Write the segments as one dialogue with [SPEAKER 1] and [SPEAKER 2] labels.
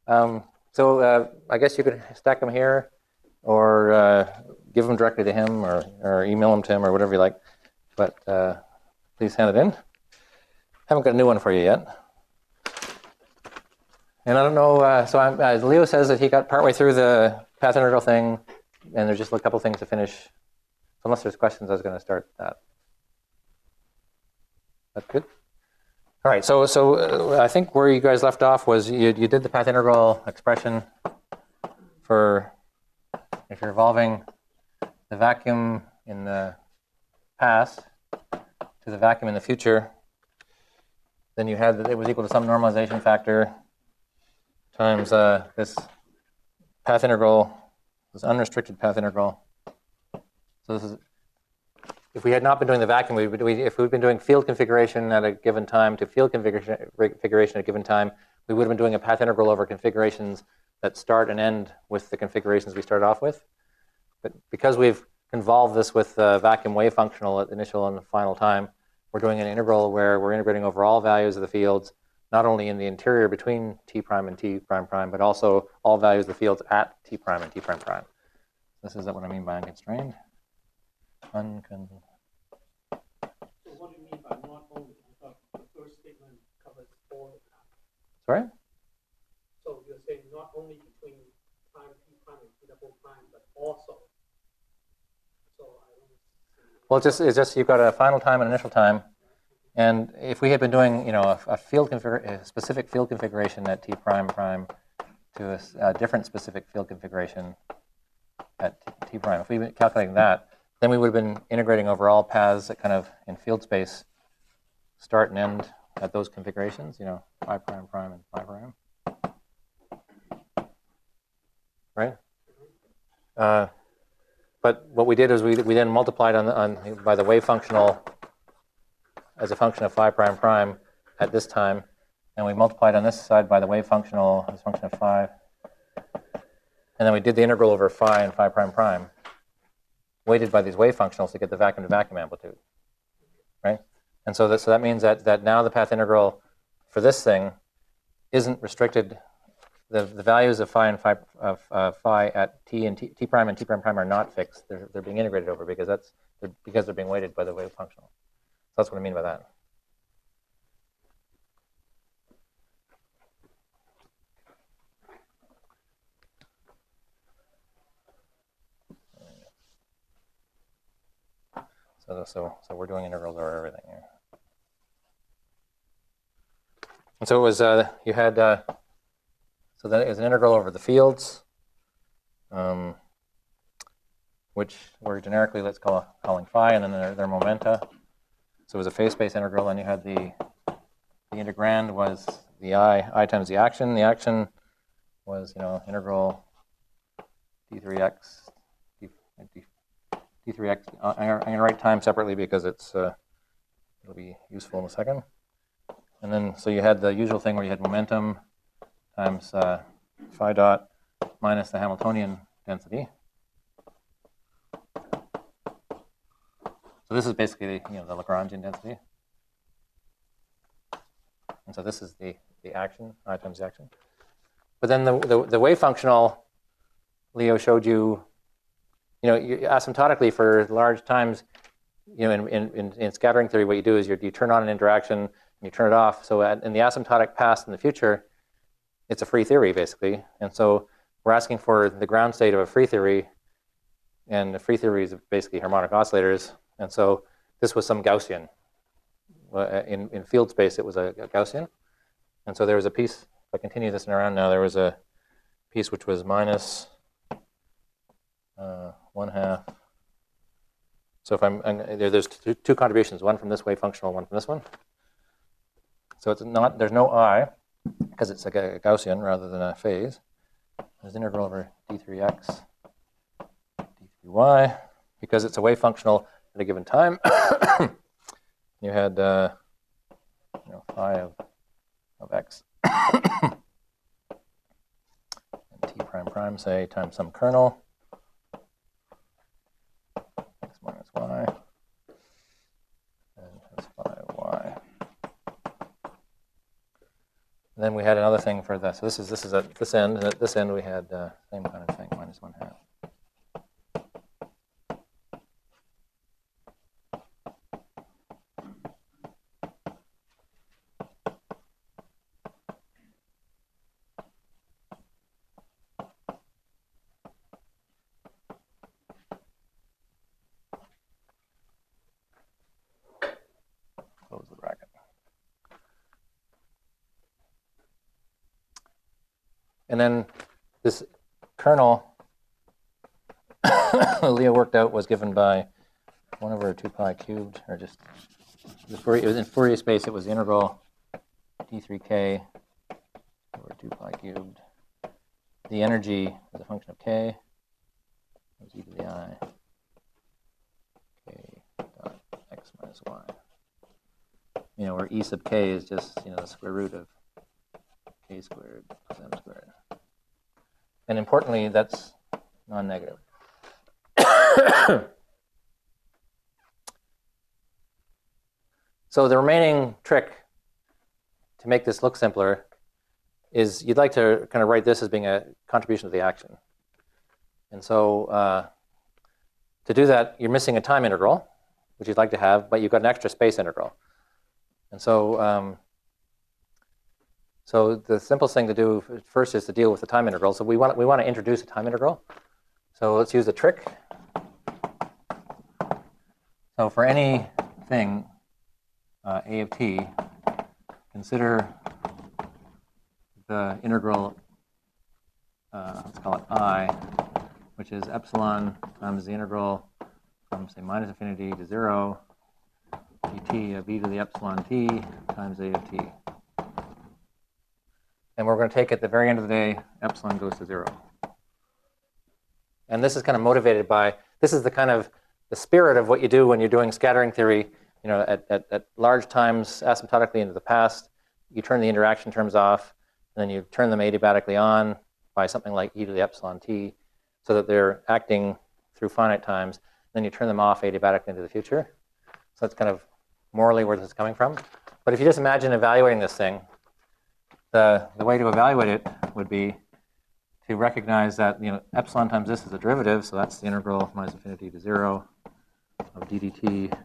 [SPEAKER 1] I guess you could stack them here, or give them directly to him, or email them to him, or whatever you like. But please hand it in. Haven't got a new one for you yet. And I don't know, Leo says that he got partway through the path integral thing, and there's just a couple things to finish. So unless there's questions, I was going to start that. That's good? All right, so I think where you guys left off was you did the path integral expression for if you're evolving the vacuum in the past to the vacuum in the future, then you had that it was equal to some normalization factor times this path integral, this unrestricted path integral. So this is, if we had not been doing the vacuum, if we'd been doing field configuration at a given time to field configuration at a given time, we would have been doing a path integral over configurations that start and end with the configurations we started off with. But because we've convolved this with vacuum wave functional at the initial and the final time, we're doing an integral where we're integrating over all values of the fields, not only in the interior between T prime and T prime prime, but also all values of the fields at T prime and T prime prime. This is what I mean by unconstrained.
[SPEAKER 2] So what do you mean by not only? I thought the first statement covers all the time.
[SPEAKER 1] Sorry?
[SPEAKER 2] So you're saying not only between prime T prime and T double prime, but also. So I don't see.
[SPEAKER 1] Well, it's just you've got a final time and initial time, and if we had been doing, a specific field configuration at T prime prime to a different specific field configuration at T prime, if we've been calculating that, then we would have been integrating over all paths that kind of in field space start and end at those configurations, phi prime prime and phi prime. Right? But what we did is we then multiplied by the wave functional as a function of phi prime prime at this time, and we multiplied on this side by the wave functional as a function of phi, and then we did the integral over phi and phi prime prime, weighted by these wave functionals to get the vacuum to vacuum amplitude, right? And so that means that now the path integral for this thing isn't restricted. The values of phi and phi at T and T prime and T prime prime are not fixed. They're being integrated over because they're being weighted by the wave functional. So that's what I mean by that. So we're doing integrals over everything here. And so it was you had so that is an integral over the fields, which we're generically calling phi, and then their momenta. So it was a phase space integral, and you had the integrand was the I times the action. The action was integral d3x. D3x. I'm going to write time separately because it'll be useful in a second. And then so you had the usual thing where you had momentum times phi dot minus the Hamiltonian density. So this is basically the Lagrangian density. And so this is the action, I times the action. But then the wave functional, Leo showed you, asymptotically for large times, in scattering theory, what you do is you turn on an interaction and you turn it off. So in the asymptotic past and the future, it's a free theory, basically. And so we're asking for the ground state of a free theory, and the free theory is basically harmonic oscillators. And so this was some Gaussian. In field space, it was a Gaussian. And so there was a piece, if I continue this around now, there was a piece which was minus 1/2. So if there's two contributions, one from this wave functional, one from this one. So there's no I, because it's like a Gaussian rather than a phase. There's integral over d3x, d3y, because it's a wave functional at a given time. You had phi of x and t prime prime, say, times some kernel, x minus y, and times phi y. And then we had another thing for the, so this is at this end, and at this end we had same kind of thing, minus 1/2. Close the bracket. And then this kernel Leo worked out was given by 1/2π cubed, or just it was in Fourier space. It was the integral d3k over 2π cubed. The energy as a function of k was e to the I k dot x minus y. You know, where e sub k is just, you know, the square root of k squared plus m squared. And importantly, that's non-negative. So the remaining trick to make this look simpler is you'd like to kind of write this as being a contribution to the action. And so to do that, you're missing a time integral, which you'd like to have, but you've got an extra space integral. And so so the simplest thing to do first is to deal with the time integral. So we want to introduce a time integral. So let's use a trick. So for anything a of t, consider the integral, let's call it I, which is epsilon times the integral from, say, minus infinity to 0 dt of e to the epsilon t times a of t. And we're going to take at the very end of the day, epsilon goes to 0. And this is kind of motivated by, this is the kind of the spirit of what you do when you're doing scattering theory. You know, at large times asymptotically into the past, you turn the interaction terms off, and then you turn them adiabatically on by something like e to the epsilon t, so that they're acting through finite times. Then you turn them off adiabatically into the future. So that's kind of morally where this is coming from. But if you just imagine evaluating this thing, the way to evaluate it would be to recognize that, you know, epsilon times this is a derivative, so that's the integral minus infinity to 0 of d dt.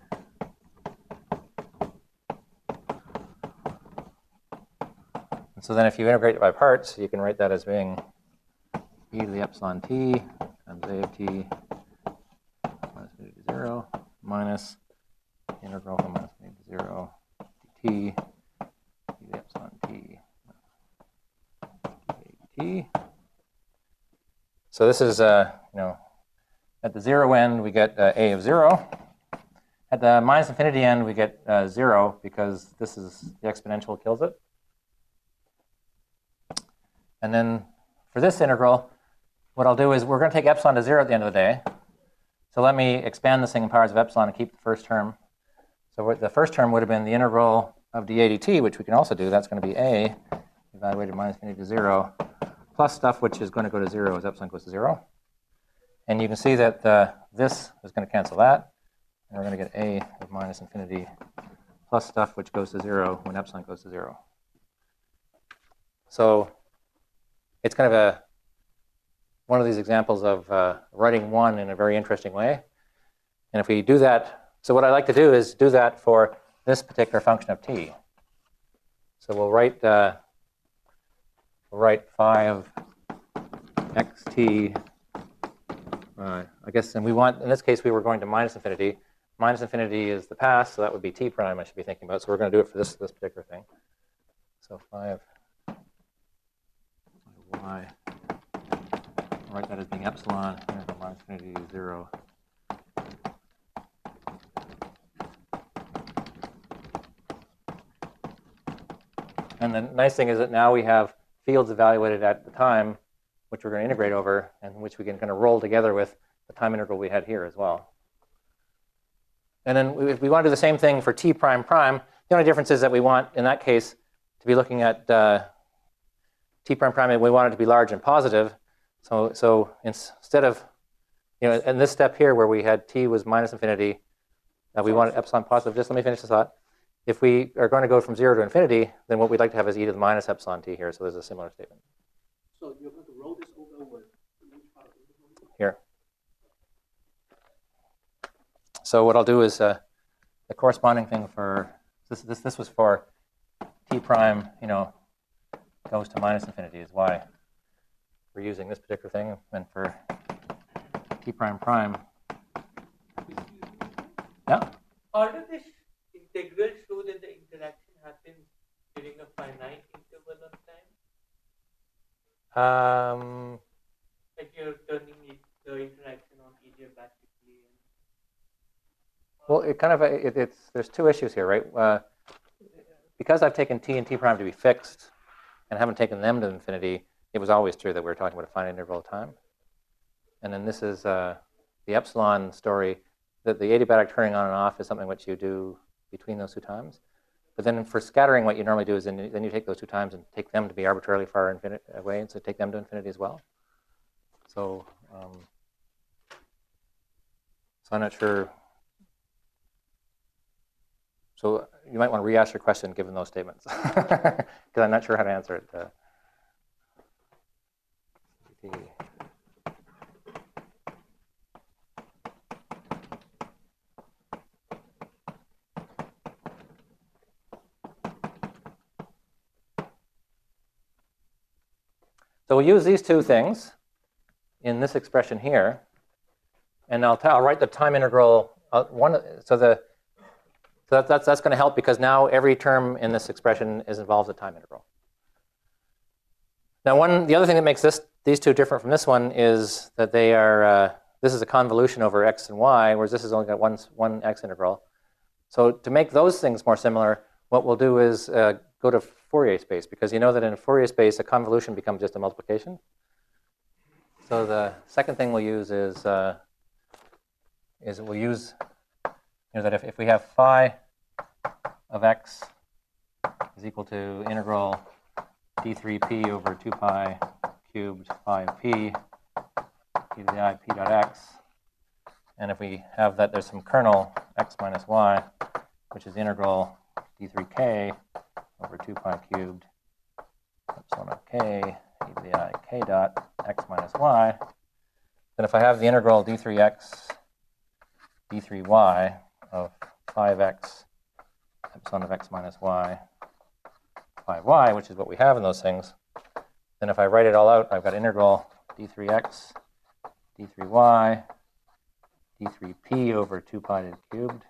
[SPEAKER 1] And so then if you integrate it by parts, you can write that as being e to the epsilon t times a of t minus infinity to 0 minus the integral from minus infinity to 0 dt e to the epsilon t dt. So this is, you know, at the 0 end, we get a of 0. At the minus infinity end, we get 0 because this is the exponential kills it. And then for this integral, what I'll do is we're going to take epsilon to 0 at the end of the day. So let me expand this thing in powers of epsilon and keep the first term. So the first term would have been the integral of dA dt, which we can also do. That's going to be a, evaluated minus infinity to 0, plus stuff which is going to go to 0 as epsilon goes to 0. And you can see that this is going to cancel that. And we're going to get a of minus infinity plus stuff which goes to 0 when epsilon goes to 0. So it's kind of one of these examples of writing one in a very interesting way. And if we do that, so what I like to do is do that for this particular function of t. So we'll write phi of xt. I guess, and we want, in this case, we were going to minus infinity. Minus infinity is the past, so that would be t prime I should be thinking about. So we're going to do it for this particular thing. So phi of y, I'll write that as being epsilon, minus infinity to 0. And the nice thing is that now we have fields evaluated at the time, which we're going to integrate over, and which we can kind of roll together with the time integral we had here as well. And then if we want to do the same thing for t prime prime, the only difference is that we want, in that case, to be looking at t prime prime, we want it to be large and positive. So instead of, you know, in this step here where we had t was minus infinity, we wanted epsilon positive. Just let me finish this thought. if we are going to go from 0 to infinity, then what we'd like to have is e to the minus epsilon t here. So there's a similar statement.
[SPEAKER 2] So you're going to roll this over with which part of the integral?
[SPEAKER 1] Here. So what I'll do is the corresponding thing for this was for t prime, goes to minus infinity is why we're using this particular thing, and for t prime prime. Yeah.
[SPEAKER 3] How does this integral show that the interaction happens during a finite interval of time? Like you're turning the interaction on adiabatically.
[SPEAKER 1] Well, it kind of there's two issues here, right? Because I've taken t and t prime to be fixed, and haven't taken them to infinity, it was always true that we were talking about a finite interval of time. And then this is the epsilon story. That the adiabatic turning on and off is something which you do between those two times. But then for scattering, what you normally do is then you take those two times and take them to be arbitrarily far away, and so take them to infinity as well. So, so I'm not sure. So you might want to re-ask your question given those statements, because I'm not sure how to answer it. So we'll use these two things in this expression here, and I'll write the time integral. So that's going to help because now every term in this expression involves a time integral. Now, the other thing that makes these two different from this one is that they are. This is a convolution over x and y, whereas this has only got one x integral. So to make those things more similar, what we'll do is go to Fourier space, because you know that in Fourier space, a convolution becomes just a multiplication. So the second thing we'll use is we'll use that if we have phi of x is equal to integral d3p over 2 pi cubed phi of p e to the I p dot x, and if we have that there's some kernel x minus y, which is integral d3k over 2 pi cubed epsilon of k e to the I k dot x minus y, then if I have the integral d3x d3y of 5x epsilon of x minus y 5y, which is what we have in those things, then if I write it all out, I've got integral d3x d3y d3p over 2 pi cubed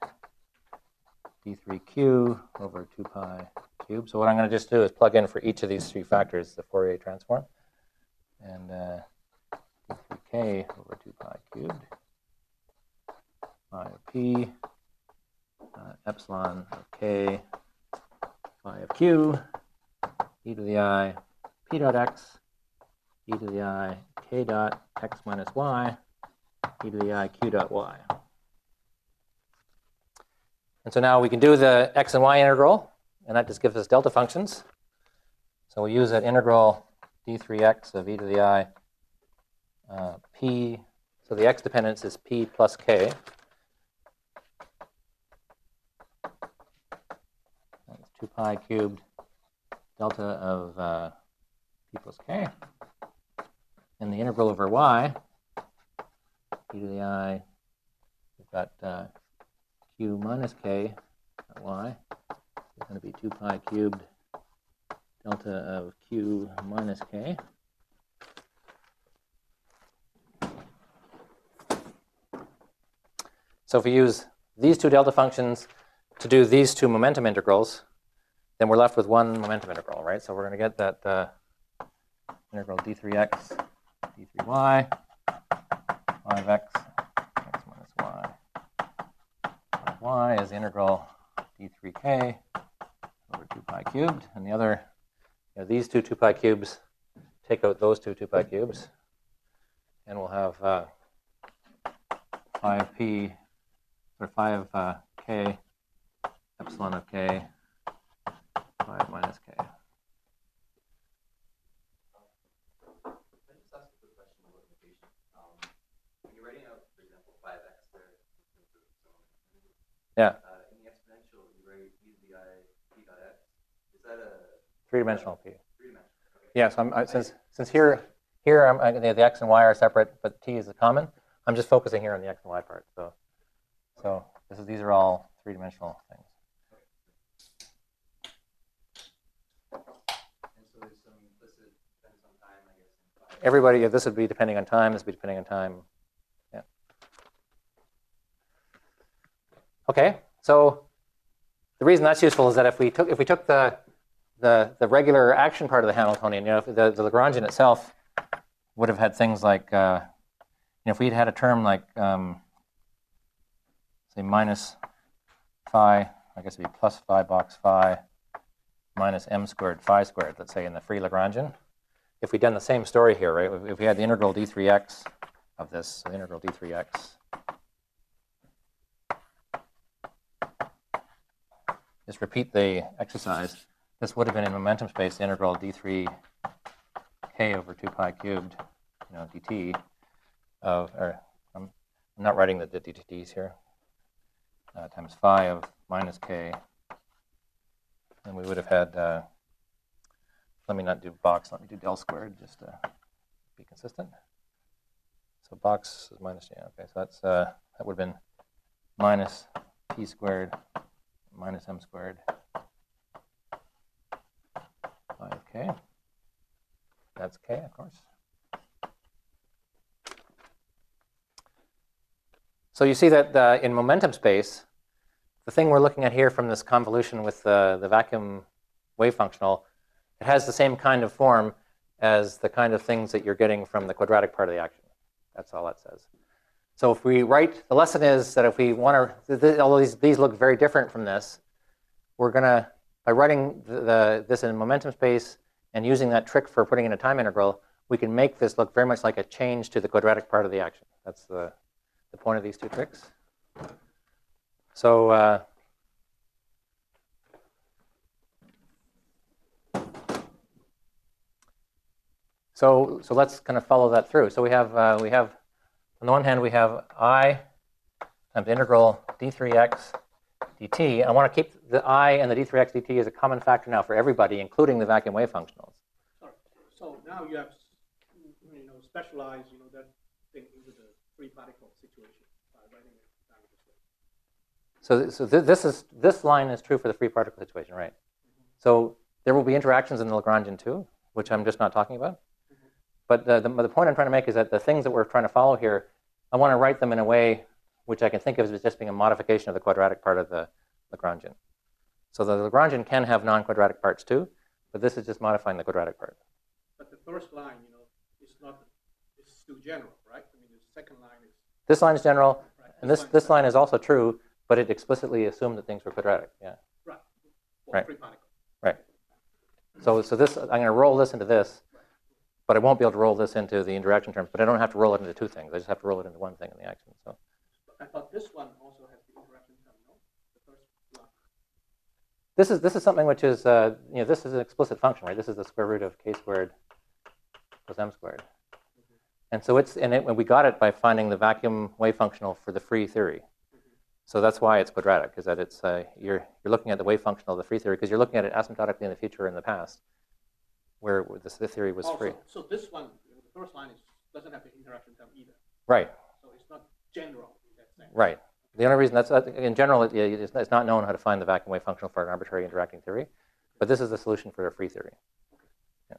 [SPEAKER 1] d3q over 2 pi cubed. So what I'm going to just do is plug in for each of these three factors the Fourier transform, and d3k over 2 pi cubed phi of p epsilon of k phi of q e to the I p dot x e to the I k dot x minus y e to the I q dot y. And so now we can do the x and y integral, and that just gives us delta functions. So we'll use that integral d3x of e to the I p. So the x dependence is p plus k. That's 2 pi cubed delta of p plus k. And the integral over y, e to the I, we've got q minus k at y is going to be 2 pi cubed delta of q minus k. So if we use these two delta functions to do these two momentum integrals, then we're left with one momentum integral, right? So we're going to get that integral d3x, d3y, 5x, x minus y. Y is integral d3k over 2 pi cubed, and the other, these two 2 pi cubes take out those two 2 pi cubes, and we'll have 5p, or 5 k epsilon of k 5 minus k.
[SPEAKER 4] Can I just ask a quick question about notation? When you're writing out, for example, 5x there,
[SPEAKER 1] Yeah.
[SPEAKER 4] in the exponential, you write e to the I
[SPEAKER 1] Three-dimensional P.
[SPEAKER 4] Three-dimensional. Okay.
[SPEAKER 1] Yeah, so since here the x and y are separate, but t is common, I'm just focusing here on the x and y part. So these are all three-dimensional things.
[SPEAKER 4] And so there's some implicit depends on time, I guess.
[SPEAKER 1] Everybody, this would be depending on time. This would be depending on time. Yeah. Okay. So the reason that's useful is that if we took the regular action part of the Hamiltonian, the Lagrangian itself would have had things like, if we'd had a term like, say, minus phi, I guess it'd be plus phi box phi minus m squared phi squared, let's say, in the free Lagrangian. If we'd done the same story here, right? If we had the integral d3x of this, so the integral d3x, just repeat the exercise. This would have been in momentum space, the integral d3k over 2 pi cubed, dt of, or I'm not writing the dt's here, times phi of minus k. And we would have had, let me not do box, let me do del squared just to be consistent. So box is minus, yeah, okay, so that's, that would have been minus p squared minus m squared 5k. That's k, of course. So you see that in momentum space, the thing we're looking at here from this convolution with the vacuum wave functional, it has the same kind of form as the kind of things that you're getting from the quadratic part of the action. That's all that says. So if we write, the lesson is that if we want to, although these look very different from this, we're going to, by writing this in momentum space and using that trick for putting in a time integral, we can make this look very much like a change to the quadratic part of the action. That's the point of these two tricks. So so let's kind of follow that through. So we have on the one hand we have I times the integral d3x dt. I want to keep the I and the d3x dt as a common factor now for everybody, including the vacuum wave functionals.
[SPEAKER 2] Sorry. So now you have, specialized, that thing into the free particle situation by writing it down this way.
[SPEAKER 1] So this line is true for the free particle situation, right? Mm-hmm. So there will be interactions in the Lagrangian too, which I'm just not talking about. Mm-hmm. But the point I'm trying to make is that the things that we're trying to follow here, I want to write them in a way which I can think of as just being a modification of the quadratic part of the Lagrangian. So the Lagrangian can have non-quadratic parts too, but this is just modifying the quadratic part.
[SPEAKER 2] But the first line, it's still general, right? I mean, the second line is...
[SPEAKER 1] This line is general,
[SPEAKER 2] right.
[SPEAKER 1] and this line is also true, but it explicitly assumed that things were quadratic, yeah.
[SPEAKER 2] Right.
[SPEAKER 1] Right.
[SPEAKER 2] Free particle.
[SPEAKER 1] Right. So this, I'm going to roll this into this, but I won't be able to roll this into the interaction terms, but I don't have to roll it into two things. I just have to roll it into one thing in the action. So
[SPEAKER 2] I thought this one also has the interaction term, no? The first line.
[SPEAKER 1] this is something which is, this is an explicit function, right? This is the square root of k squared plus m squared. Mm-hmm. And so when we got it by finding the vacuum wave functional for the free theory. Mm-hmm. So that's why it's quadratic, is that it's, you're looking at the wave functional of the free theory because you're looking at it asymptotically in the future and in the past, where the theory was free.
[SPEAKER 2] So this one, the first line doesn't have the interaction term either.
[SPEAKER 1] Right.
[SPEAKER 2] So it's not general in that sense.
[SPEAKER 1] Right. The only reason that's, in general, it's not known how to find the vacuum wave functional for an arbitrary interacting theory, but this is the solution for a free theory. Yeah.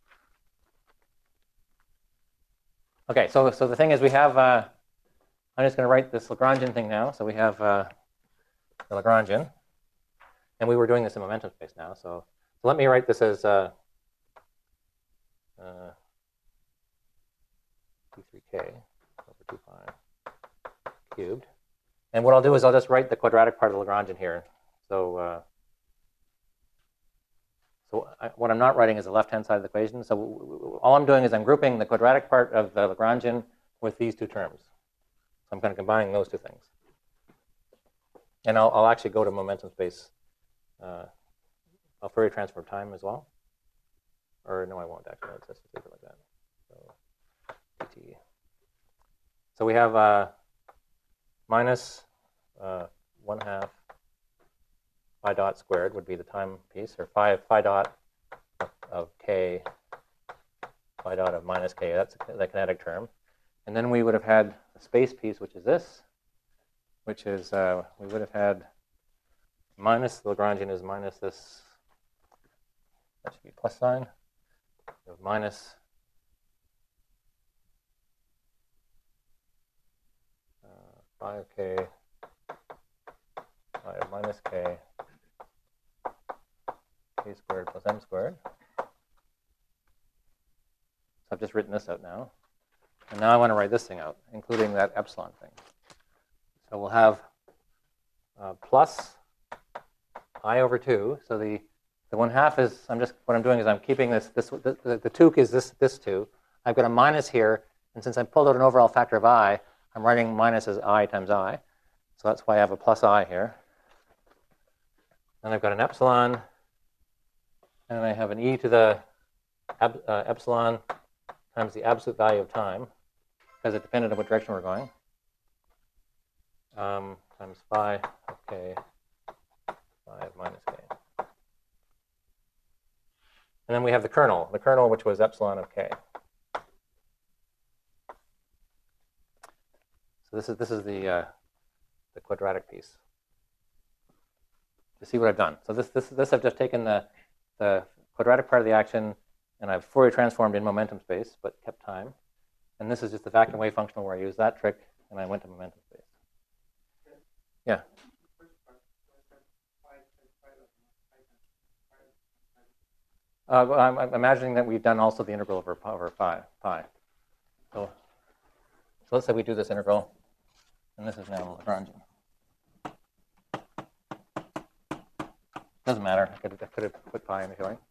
[SPEAKER 1] Okay, so the thing is we have, I'm just going to write this Lagrangian thing now. So we have the Lagrangian, and we were doing this in momentum space now. So let me write this as d3k over 2 pi cubed. And what I'll do is I'll just write the quadratic part of the Lagrangian here. So what I'm not writing is the left-hand side of the equation. So all I'm doing is I'm grouping the quadratic part of the Lagrangian with these two terms. So I'm kind of combining those two things. And I'll actually go to momentum space. I'll Fourier transform time as well. Or no, I won't actually. Let's just leave it like that. So dt. So we have minus 1/2 phi dot squared would be the time piece, or phi dot of k phi dot of minus k. That's the kinetic term. And then we would have had the space piece, which is this, which is we would have had minus, the Lagrangian is minus this, that should be plus sign, of minus phi of k, phi of minus k, k squared plus m squared. So I've just written this out now. And now I want to write this thing out, including that epsilon thing. So we'll have plus I over 2. So the 1/2 is, what I'm doing is I'm keeping the 2 is this 2. I've got a minus here, and since I pulled out an overall factor of I, I'm writing minus as I times I. So that's why I have a plus I here. Then I've got an epsilon, and then I have an e to the epsilon times the absolute value of time, because it depended on what direction we're going, times phi of k, phi of minus k. And then we have the kernel which was epsilon of k. So this is the quadratic piece. You see what I've done? So this I've just taken the quadratic part of the action, and I've Fourier transformed in momentum space, but kept time. And this is just the vacuum wave functional where I used that trick, and I went to momentum space. Yeah. I'm imagining that we've done also the integral over pi. So let's say we do this integral, and this is now Lagrangian. Doesn't matter. I could have put pi in if you like.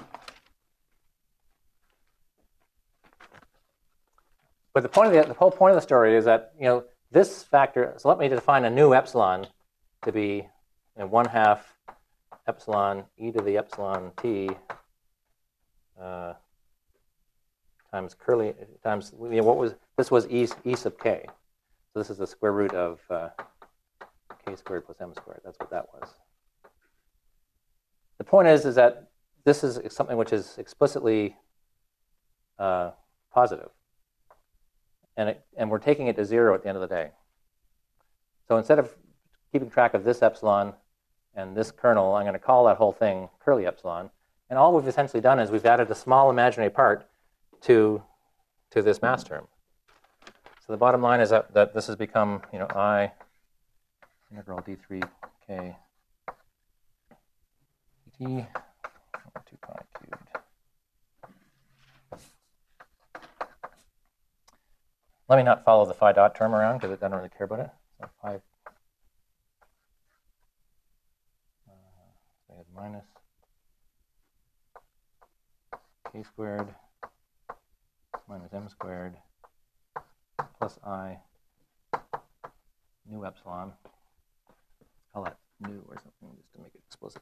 [SPEAKER 1] But the whole point of the story is that this factor. So let me define a new epsilon to be 1/2 epsilon e to the epsilon t times curly times this was e sub k. So this is the square root of k squared plus m squared. That's what that was. The point is that this is something which is explicitly positive. And we're taking it to 0 at the end of the day. So instead of keeping track of this epsilon and this kernel, I'm going to call that whole thing curly epsilon. And all we've essentially done is we've added a small imaginary part to this mass term. So the bottom line is that this has become, I integral d3k dt 2 pi cubed. Let me not follow the phi dot term around because I don't really care about it. So phi we have minus k squared minus m squared plus I new epsilon. Let's call that new or something just to make it explicit.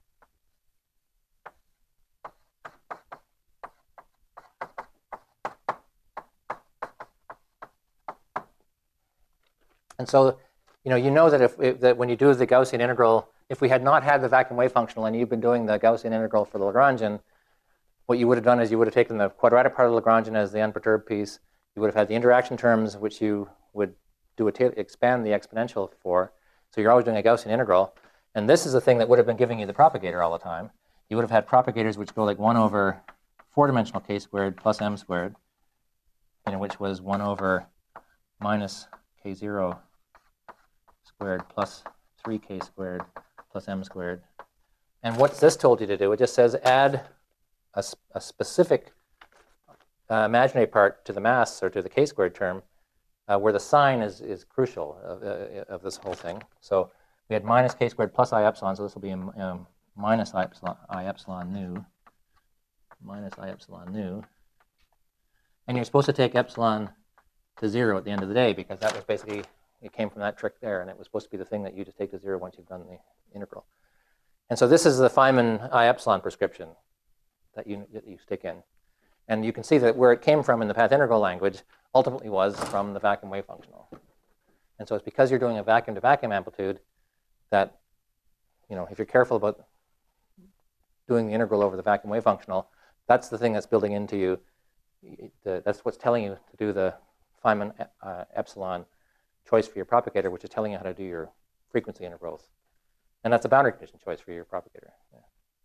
[SPEAKER 1] And so, you know that that when you do the Gaussian integral, if we had not had the vacuum wave functional and you've been doing the Gaussian integral for the Lagrangian, what you would have done is you would have taken the quadratic part of the Lagrangian as the unperturbed piece. You would have had the interaction terms, which you would expand the exponential for. So you're always doing a Gaussian integral. And this is the thing that would have been giving you the propagator all the time. You would have had propagators which go like 1 over 4-dimensional k squared plus m squared, which was 1 over minus k0 squared plus 3k squared plus m squared. And what's this told you to do? It just says add a specific imaginary part to the mass or to the k squared term where the sign is crucial of this whole thing. So we had minus k squared plus I epsilon, so this will be minus I epsilon nu, minus I epsilon nu. And you're supposed to take epsilon to 0 at the end of the day because that was basically, it came from that trick there, and it was supposed to be the thing that you just take to 0 once you've done the integral. And so this is the Feynman I epsilon prescription that you stick in. And you can see that where it came from in the path integral language ultimately was from the vacuum wave functional. And so it's because you're doing a vacuum to vacuum amplitude that, if you're careful about doing the integral over the vacuum wave functional, That's the thing that's building into you. That's what's telling you to do the Feynman epsilon choice for your propagator, which is telling you how to do your frequency integrals. And that's a boundary condition choice for your propagator. Yeah.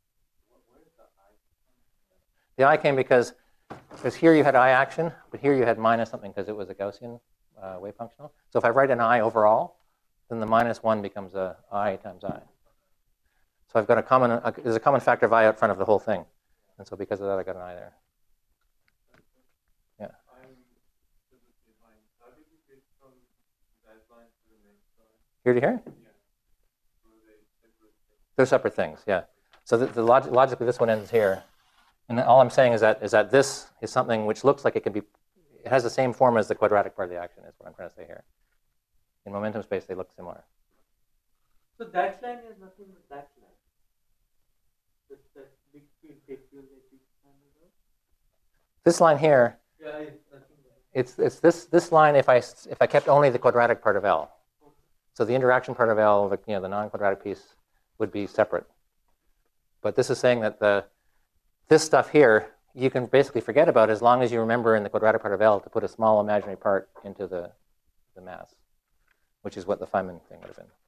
[SPEAKER 1] The I came because here you had I action, but here you had minus something because it was a Gaussian wave functional. So if I write an I overall, then the minus 1 becomes a I times I. So I've got there's a common factor of I out front of the whole thing. And so because of that, I got an I there. Yeah. Here to here? They're separate things, yeah. So logically, this one ends here. And all I'm saying is that this is something which looks like it has the same form as the quadratic part of the action, is what I'm trying to say here. In momentum space, they look similar.
[SPEAKER 3] So that line is nothing but that line. That big field vacuum that you found out?
[SPEAKER 1] This line here,
[SPEAKER 3] Yeah, it's nothing but.
[SPEAKER 1] it's this line if I kept only the quadratic part of L. So the interaction part of L, the non-quadratic piece, would be separate. But this is saying that this stuff here you can basically forget about as long as you remember in the quadratic part of L to put a small imaginary part into the mass, which is what the Feynman thing would have been.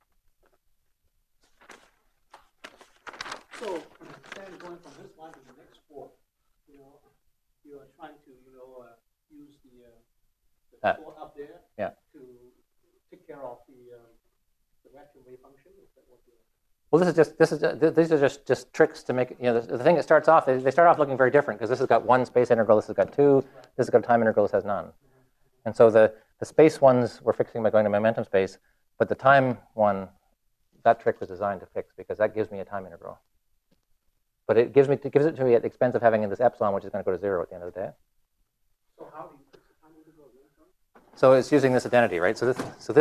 [SPEAKER 2] So, then going from this line to the next port, you are trying to, use the port up there to take care of the vacuum wave function. Is that what you're?
[SPEAKER 1] Well, these are just tricks to make the thing that starts off. They start off looking very different because this has got one space integral, this has got two, this has got a time integral, this has none. And so the space ones we're fixing by going to momentum space, but the time one, that trick was designed to fix because that gives me a time integral. But it gives it to me at the expense of having this epsilon, which is going to go to 0 at the end of the day.
[SPEAKER 2] So how do you fix the time integral?
[SPEAKER 1] So it's using this identity, right? So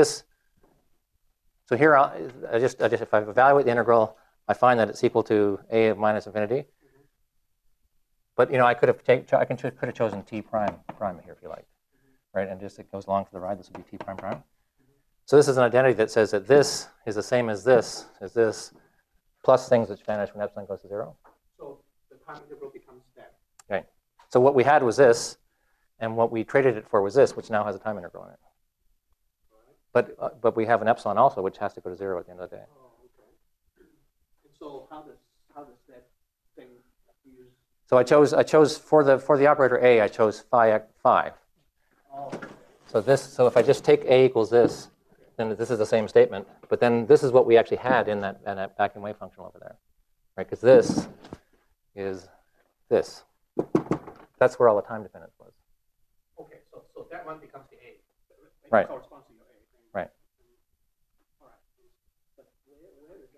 [SPEAKER 1] here, if I evaluate the integral, I find that it's equal to a of minus infinity. But I could have chosen t prime here if you like, right? And just it goes along for the ride. This would be t prime prime. So this is an identity that says that this is the same as this, plus things which vanish when epsilon goes to 0.
[SPEAKER 2] So the time integral becomes that.
[SPEAKER 1] Right. So what we had was this, and what we traded it for was this, which now has a time integral in it. But we have an epsilon also, which has to go to 0 at the end of the day.
[SPEAKER 2] Oh, okay. And so how does that thing use?
[SPEAKER 1] So I chose for the operator A, I chose phi.
[SPEAKER 2] Oh.
[SPEAKER 1] So if I just take A equals this, then this is the same statement. But then this is what we actually had in that vacuum wave function over there, right? Because this is this. That's where all the time dependence was.
[SPEAKER 2] Okay, so that one becomes the A. It
[SPEAKER 1] Right.
[SPEAKER 2] corresponds to your A.
[SPEAKER 1] Right.
[SPEAKER 2] All right. But where is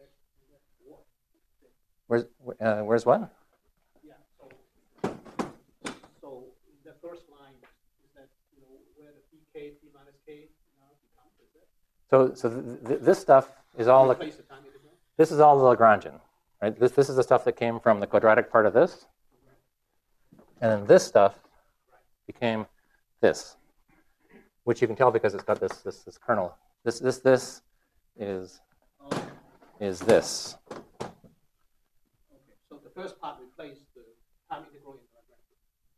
[SPEAKER 2] that work?
[SPEAKER 1] Where's what?
[SPEAKER 2] Yeah. So the first line is that where the pk p minus k becomes, is that?
[SPEAKER 1] So this stuff is all
[SPEAKER 2] Replace the time integral?
[SPEAKER 1] this is all the Lagrangian, right? This is the stuff that came from the quadratic part of this, and then this stuff became this, which you can tell because it's got this kernel. This is this.
[SPEAKER 2] Okay, so the first part replaced the time integral in Lagrange.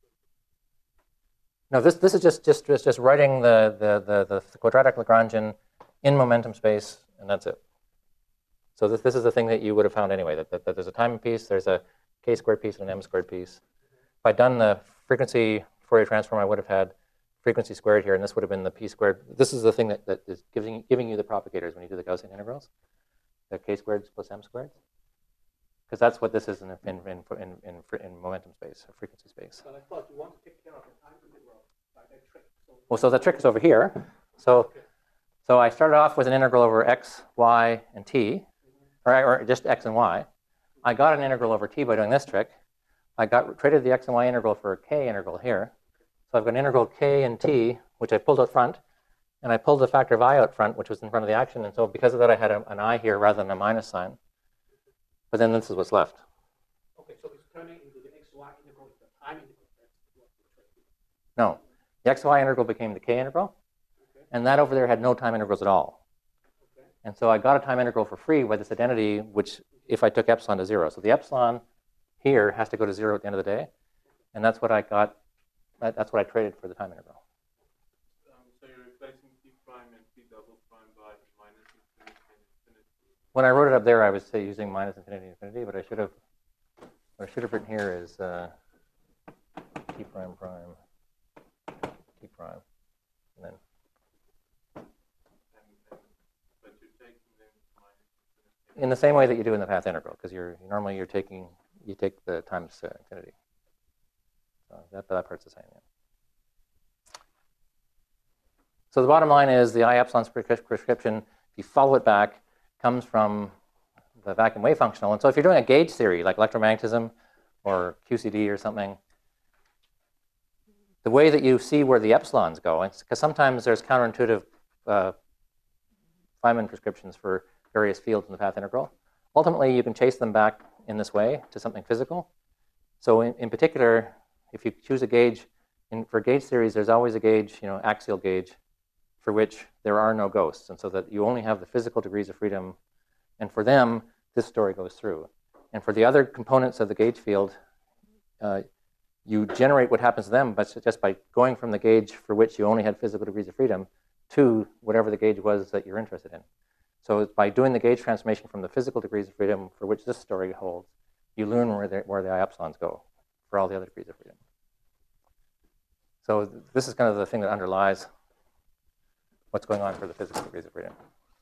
[SPEAKER 1] No, this is just writing the quadratic Lagrangian in momentum space, and that's it. So this is the thing that you would have found anyway, that there's a time piece, there's a k squared piece, and an m squared piece. If I'd done the frequency Fourier transform, I would have had frequency squared here, and this would have been the p squared. This is the thing that is giving you the propagators when you do the Gaussian integrals, the k squareds plus m squareds, because that's what this is in momentum space, or frequency space.
[SPEAKER 2] But I thought you want to take care of the time integral by that trick.
[SPEAKER 1] Well, so the trick is over here. So I started off with an integral over x, y, and t, or just x and y. I got an integral over t by doing this trick. I traded the x and y integral for a k integral here. So I've got an integral k and t, which I pulled out front, and I pulled the factor of I out front, which was in front of the action. And so because of that, I had an I here rather than a minus sign. But then this is what's left.
[SPEAKER 2] Okay, so it's turning into the xy integral into the time integral. That's what the trick is.
[SPEAKER 1] No, the xy integral became the k integral, and that over there had no time integrals at all.
[SPEAKER 2] Okay.
[SPEAKER 1] And so I got a time integral for free by this identity, which if I took epsilon to 0. So the epsilon here has to go to 0 at the end of the day. And that's what I got. That's what I traded for the time integral.
[SPEAKER 5] So you're replacing T prime and T double prime by minus infinity and infinity.
[SPEAKER 1] When I wrote it up there, I was say using minus infinity and infinity, but I should have. What I should have written here is T prime prime, T prime, and then.
[SPEAKER 5] But you're taking them minus infinity.
[SPEAKER 1] In the same way that you do in the path integral, because normally you take the times infinity. So that part's the same. Yeah. So the bottom line is the I epsilon prescription, if you follow it back, comes from the vacuum wave functional. And so if you're doing a gauge theory like electromagnetism or QCD or something, the way that you see where the epsilons go, because sometimes there's counterintuitive Feynman prescriptions for various fields in the path integral. Ultimately, you can chase them back in this way to something physical. So in particular, if you choose a gauge, for gauge theories, there's always a gauge, axial gauge, for which there are no ghosts, and so that you only have the physical degrees of freedom. And for them, this story goes through. And for the other components of the gauge field, you generate what happens to them just by going from the gauge for which you only had physical degrees of freedom to whatever the gauge was that you're interested in. So it's by doing the gauge transformation from the physical degrees of freedom for which this story holds, you learn where the I epsilons go for all the other degrees of freedom. So this is kind of the thing that underlies what's going on for the physical degrees of freedom.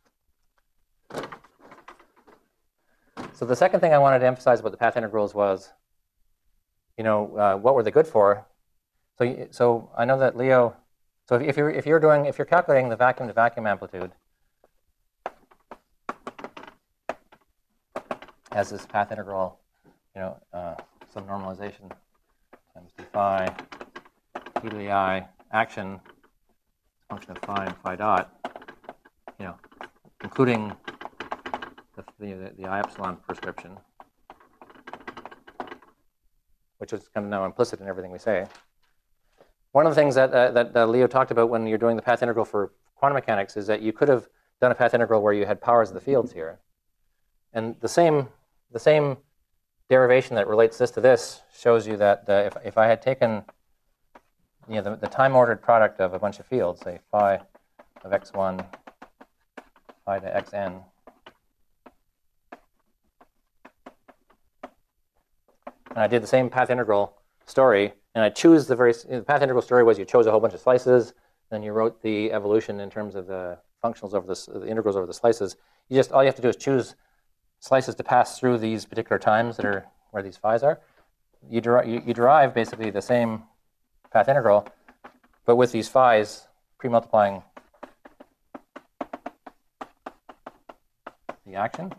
[SPEAKER 1] So the second thing I wanted to emphasize about the path integrals was, what were they good for? So I know that Leo. So if you're calculating the vacuum to vacuum amplitude as this path integral, some normalization times d phi, e to the I action, function of phi and phi dot, including the I epsilon prescription, which is kind of now implicit in everything we say. One of the things that Leo talked about when you're doing the path integral for quantum mechanics is that you could have done a path integral where you had powers of the fields here. And the same derivation that relates this to this shows you that if I had taken the time-ordered product of a bunch of fields, say phi of x1, phi to xn, and I did the same path integral story, and I choose the path integral story was you chose a whole bunch of slices, then you wrote the evolution in terms of the functionals over the integrals over the slices. All you have to do is choose slices to pass through these particular times that are where these phi's are. You derive basically the same path integral, but with these phi's pre-multiplying the action.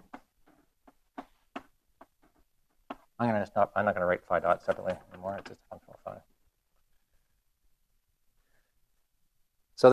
[SPEAKER 1] I'm going to stop. I'm not going to write phi dot separately anymore. It's just a functional phi. So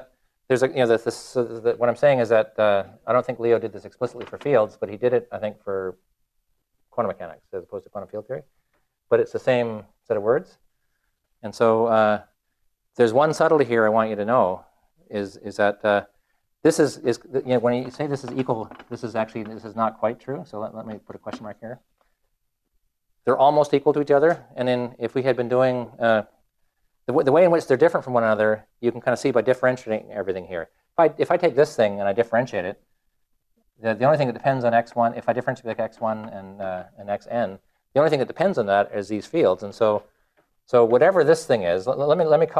[SPEAKER 1] what I'm saying is that I don't think Leo did this explicitly for fields, but he did it, I think, for quantum mechanics as opposed to quantum field theory. But it's the same set of words. And so there's one subtlety here I want you to know is that this is when you say this is equal, this is not quite true. So let me put a question mark here. They're almost equal to each other. And then if we had been doing the way in which they're different from one another, you can kind of see by differentiating everything here. If I take this thing and I differentiate it, the only thing that depends on x1, if I differentiate like x1 and xn, the only thing that depends on that is these fields. And so whatever this thing is, let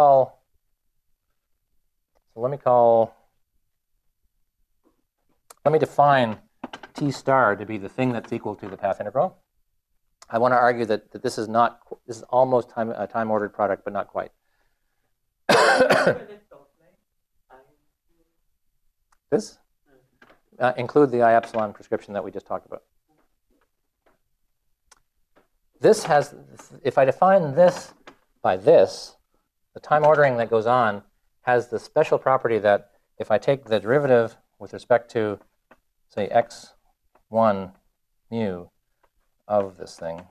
[SPEAKER 1] me define T star to be the thing that's equal to the path integral. I want to argue that this is almost a time-ordered product, but not quite. This? Include the I epsilon prescription that we just talked about. This has, if I define this by this, the time ordering that goes on has the special property that if I take the derivative with respect to, say, x1 mu of this thing,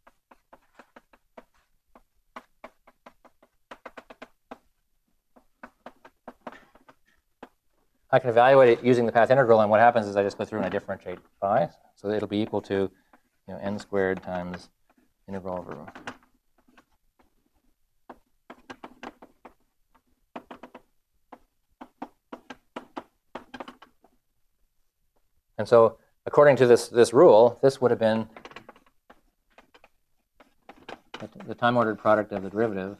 [SPEAKER 1] I can evaluate it using the path integral, and what happens is I just go through and I differentiate phi, so it'll be equal to n squared times integral over And so according to this rule, this would have been the time-ordered product of the derivative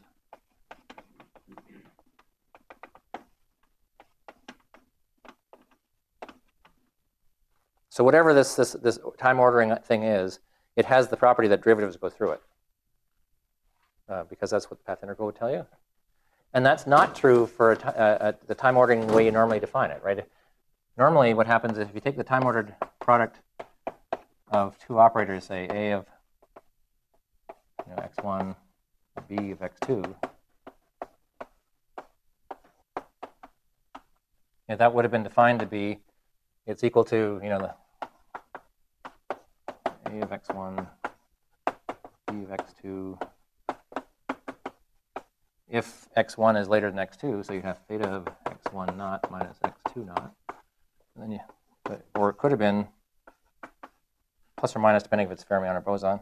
[SPEAKER 1] so whatever this time ordering thing is, it has the property that derivatives go through it, because that's what the path integral would tell you. And that's not true for the time ordering the way you normally define it, right? Normally, what happens is if you take the time ordered product of two operators, say A of x1, B of x2, that would have been defined to be it's equal to the A of x1, B of x2. If x1 is later than x2, so you have theta of x1 naught minus x2 naught, and then or it could have been plus or minus depending if it's fermion or boson.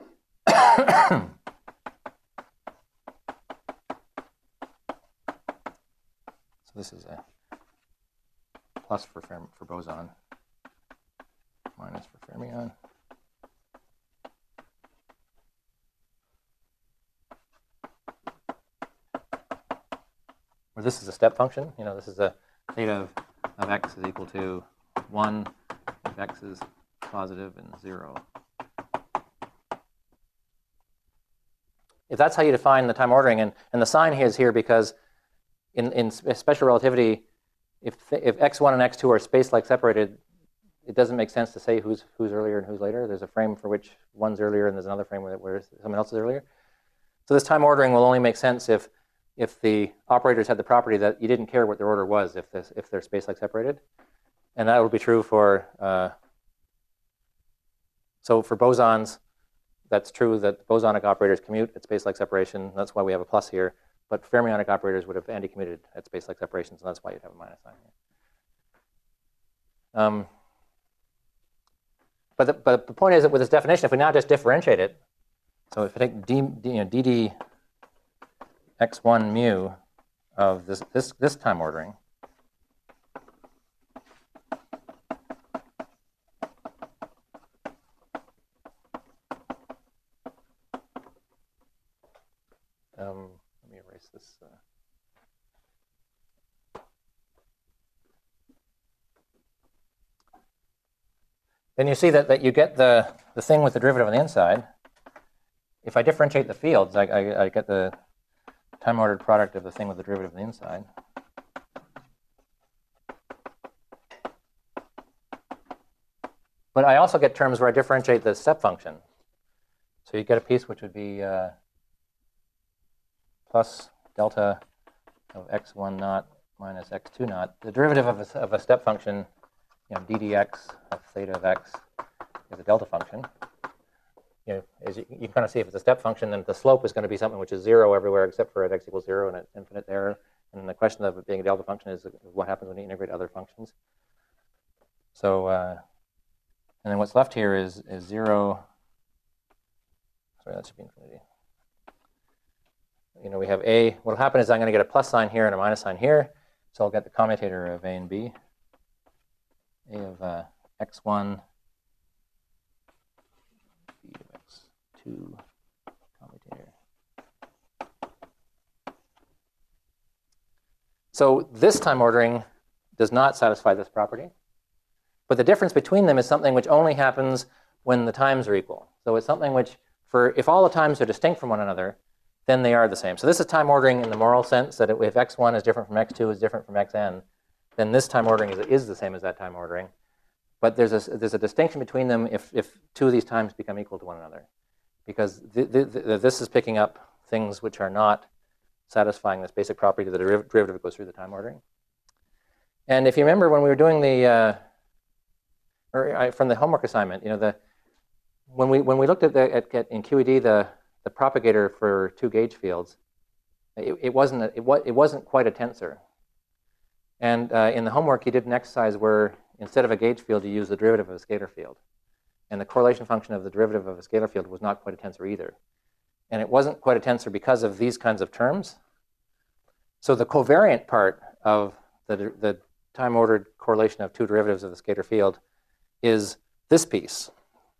[SPEAKER 1] So this is a plus for boson, minus for fermion. Or this is a step function. This is a theta of x is equal to 1 if x is positive and 0. If that's how you define the time ordering, and the sign here is here because in special relativity, if x1 and x2 are space-like separated, it doesn't make sense to say who's earlier and who's later. There's a frame for which one's earlier and there's another frame where someone else is earlier. So this time ordering will only make sense if the operators had the property that you didn't care what their order was if they're space-like separated. And that would be true for, so for bosons, that's true that bosonic operators commute at space-like separation. That's why we have a plus here. But fermionic operators would have anti-commuted at space-like separations, and that's why you'd have a minus sign here. But the point is that with this definition, if we now just differentiate it, so if I take dd x1 mu of this time ordering, let me erase this. Then you see that you get the thing with the derivative on the inside. If I differentiate the fields, I get the time-ordered product of the thing with the derivative on the inside. But I also get terms where I differentiate the step function. So you get a piece which would be plus delta of x1 naught minus x2 naught. The derivative of a step function, ddx of theta of x is a delta function. As you can kind of see, if it's a step function, then the slope is going to be something which is 0 everywhere except for at x equals 0 and at infinite there. And the question of it being a delta function is what happens when you integrate other functions. So, and then what's left here is 0. Sorry, that should be infinity. We have a. What will happen is I'm going to get a plus sign here and a minus sign here. So I'll get the commutator of a and b. A of x1, b of x2, commutator. So this time ordering does not satisfy this property. But the difference between them is something which only happens when the times are equal. So it's something which, if all the times are distinct from one another, then they are the same. So this is time ordering in the moral sense that if x1 is different from x2 is different from xn, then this time ordering is the same as that time ordering. But there's a distinction between them if two of these times become equal to one another, because this is picking up things which are not satisfying this basic property that the derivative goes through the time ordering. And if you remember when we were doing from the homework assignment, when we looked at in QED the propagator for two gauge fields, it wasn't quite a tensor. And in the homework, you did an exercise where instead of a gauge field, you use the derivative of a scalar field. And the correlation function of the derivative of a scalar field was not quite a tensor either. And it wasn't quite a tensor because of these kinds of terms. So the covariant part of the time-ordered correlation of two derivatives of the scalar field is this piece.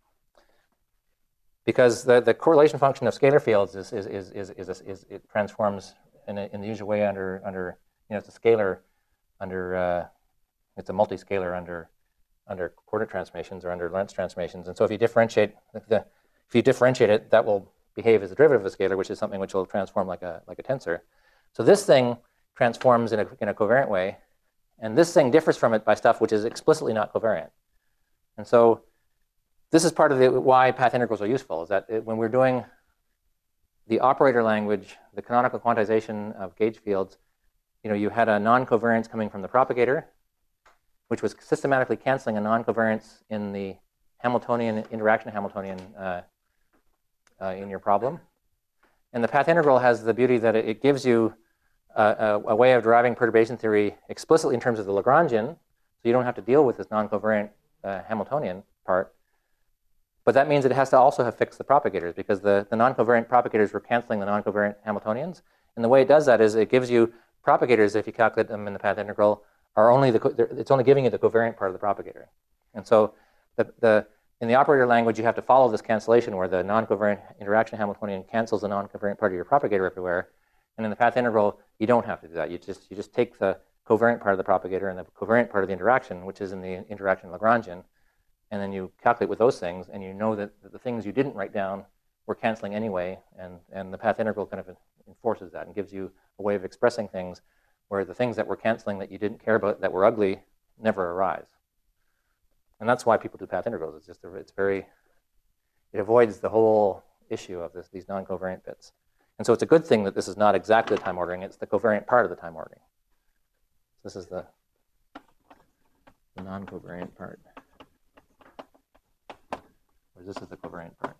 [SPEAKER 1] Because the correlation function of scalar fields it transforms in the usual way under it's a scalar under it's a multiscalar under coordinate transformations or under length transformations. And so if you differentiate it, that will behave as a derivative of a scalar, which is something which will transform like a tensor. So this thing transforms in a covariant way, and this thing differs from it by stuff which is explicitly not covariant. And so this is part of why path integrals are useful, is that when we're doing the operator language, the canonical quantization of gauge fields, you had a non-covariance coming from the propagator, which was systematically canceling a non-covariance in the Hamiltonian, interaction Hamiltonian in your problem. And the path integral has the beauty that it gives you a way of deriving perturbation theory explicitly in terms of the Lagrangian, so you don't have to deal with this non-covariant Hamiltonian part. But that means it has to also have fixed the propagators, because the non-covariant propagators were canceling the non-covariant Hamiltonians. And the way it does that is it gives you propagators, if you calculate them in the path integral, are only it's only giving you the covariant part of the propagator. And so in the operator language, you have to follow this cancellation where the non-covariant interaction Hamiltonian cancels the non-covariant part of your propagator everywhere. And in the path integral, you don't have to do that. You just take the covariant part of the propagator and the covariant part of the interaction, which is in the interaction Lagrangian, and then you calculate with those things, and you know that the things you didn't write down were canceling anyway, and the path integral kind of enforces that and gives you a way of expressing things where the things that were canceling that you didn't care about that were ugly never arise. And that's why people do path integrals. It avoids the whole issue of these non-covariant bits. And so it's a good thing that this is not exactly the time ordering, it's the covariant part of the time ordering. So this is the non-covariant part. This is the covariant part.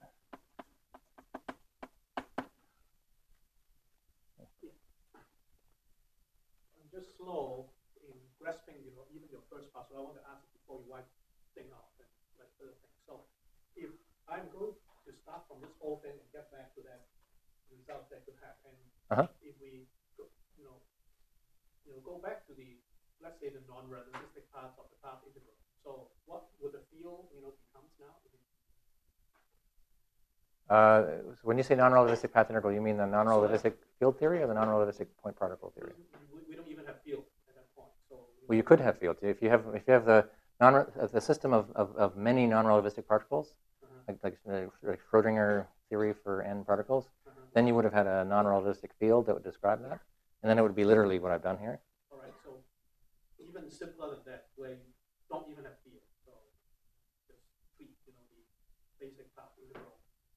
[SPEAKER 2] I'm just slow in grasping, even your first part. So I want to ask before you wipe thing off and like other things. So if I'm going to start from this whole thing and get back to that result that you have, and if we go back to the, let's say, the non-relativistic part of the path integral. So what would the field becomes now?
[SPEAKER 1] When you say non-relativistic path integral, you mean the non-relativistic field theory or the non-relativistic point particle theory?
[SPEAKER 2] We don't even have field at that point. So
[SPEAKER 1] well, you could have field. If you have the system of many non-relativistic particles, like Schrodinger theory for n particles, then you would have had a non-relativistic field that would describe that, and then it would be literally what I've done here.
[SPEAKER 2] All right. So even simpler than that, where you don't even have field, so just treat the basic path integral.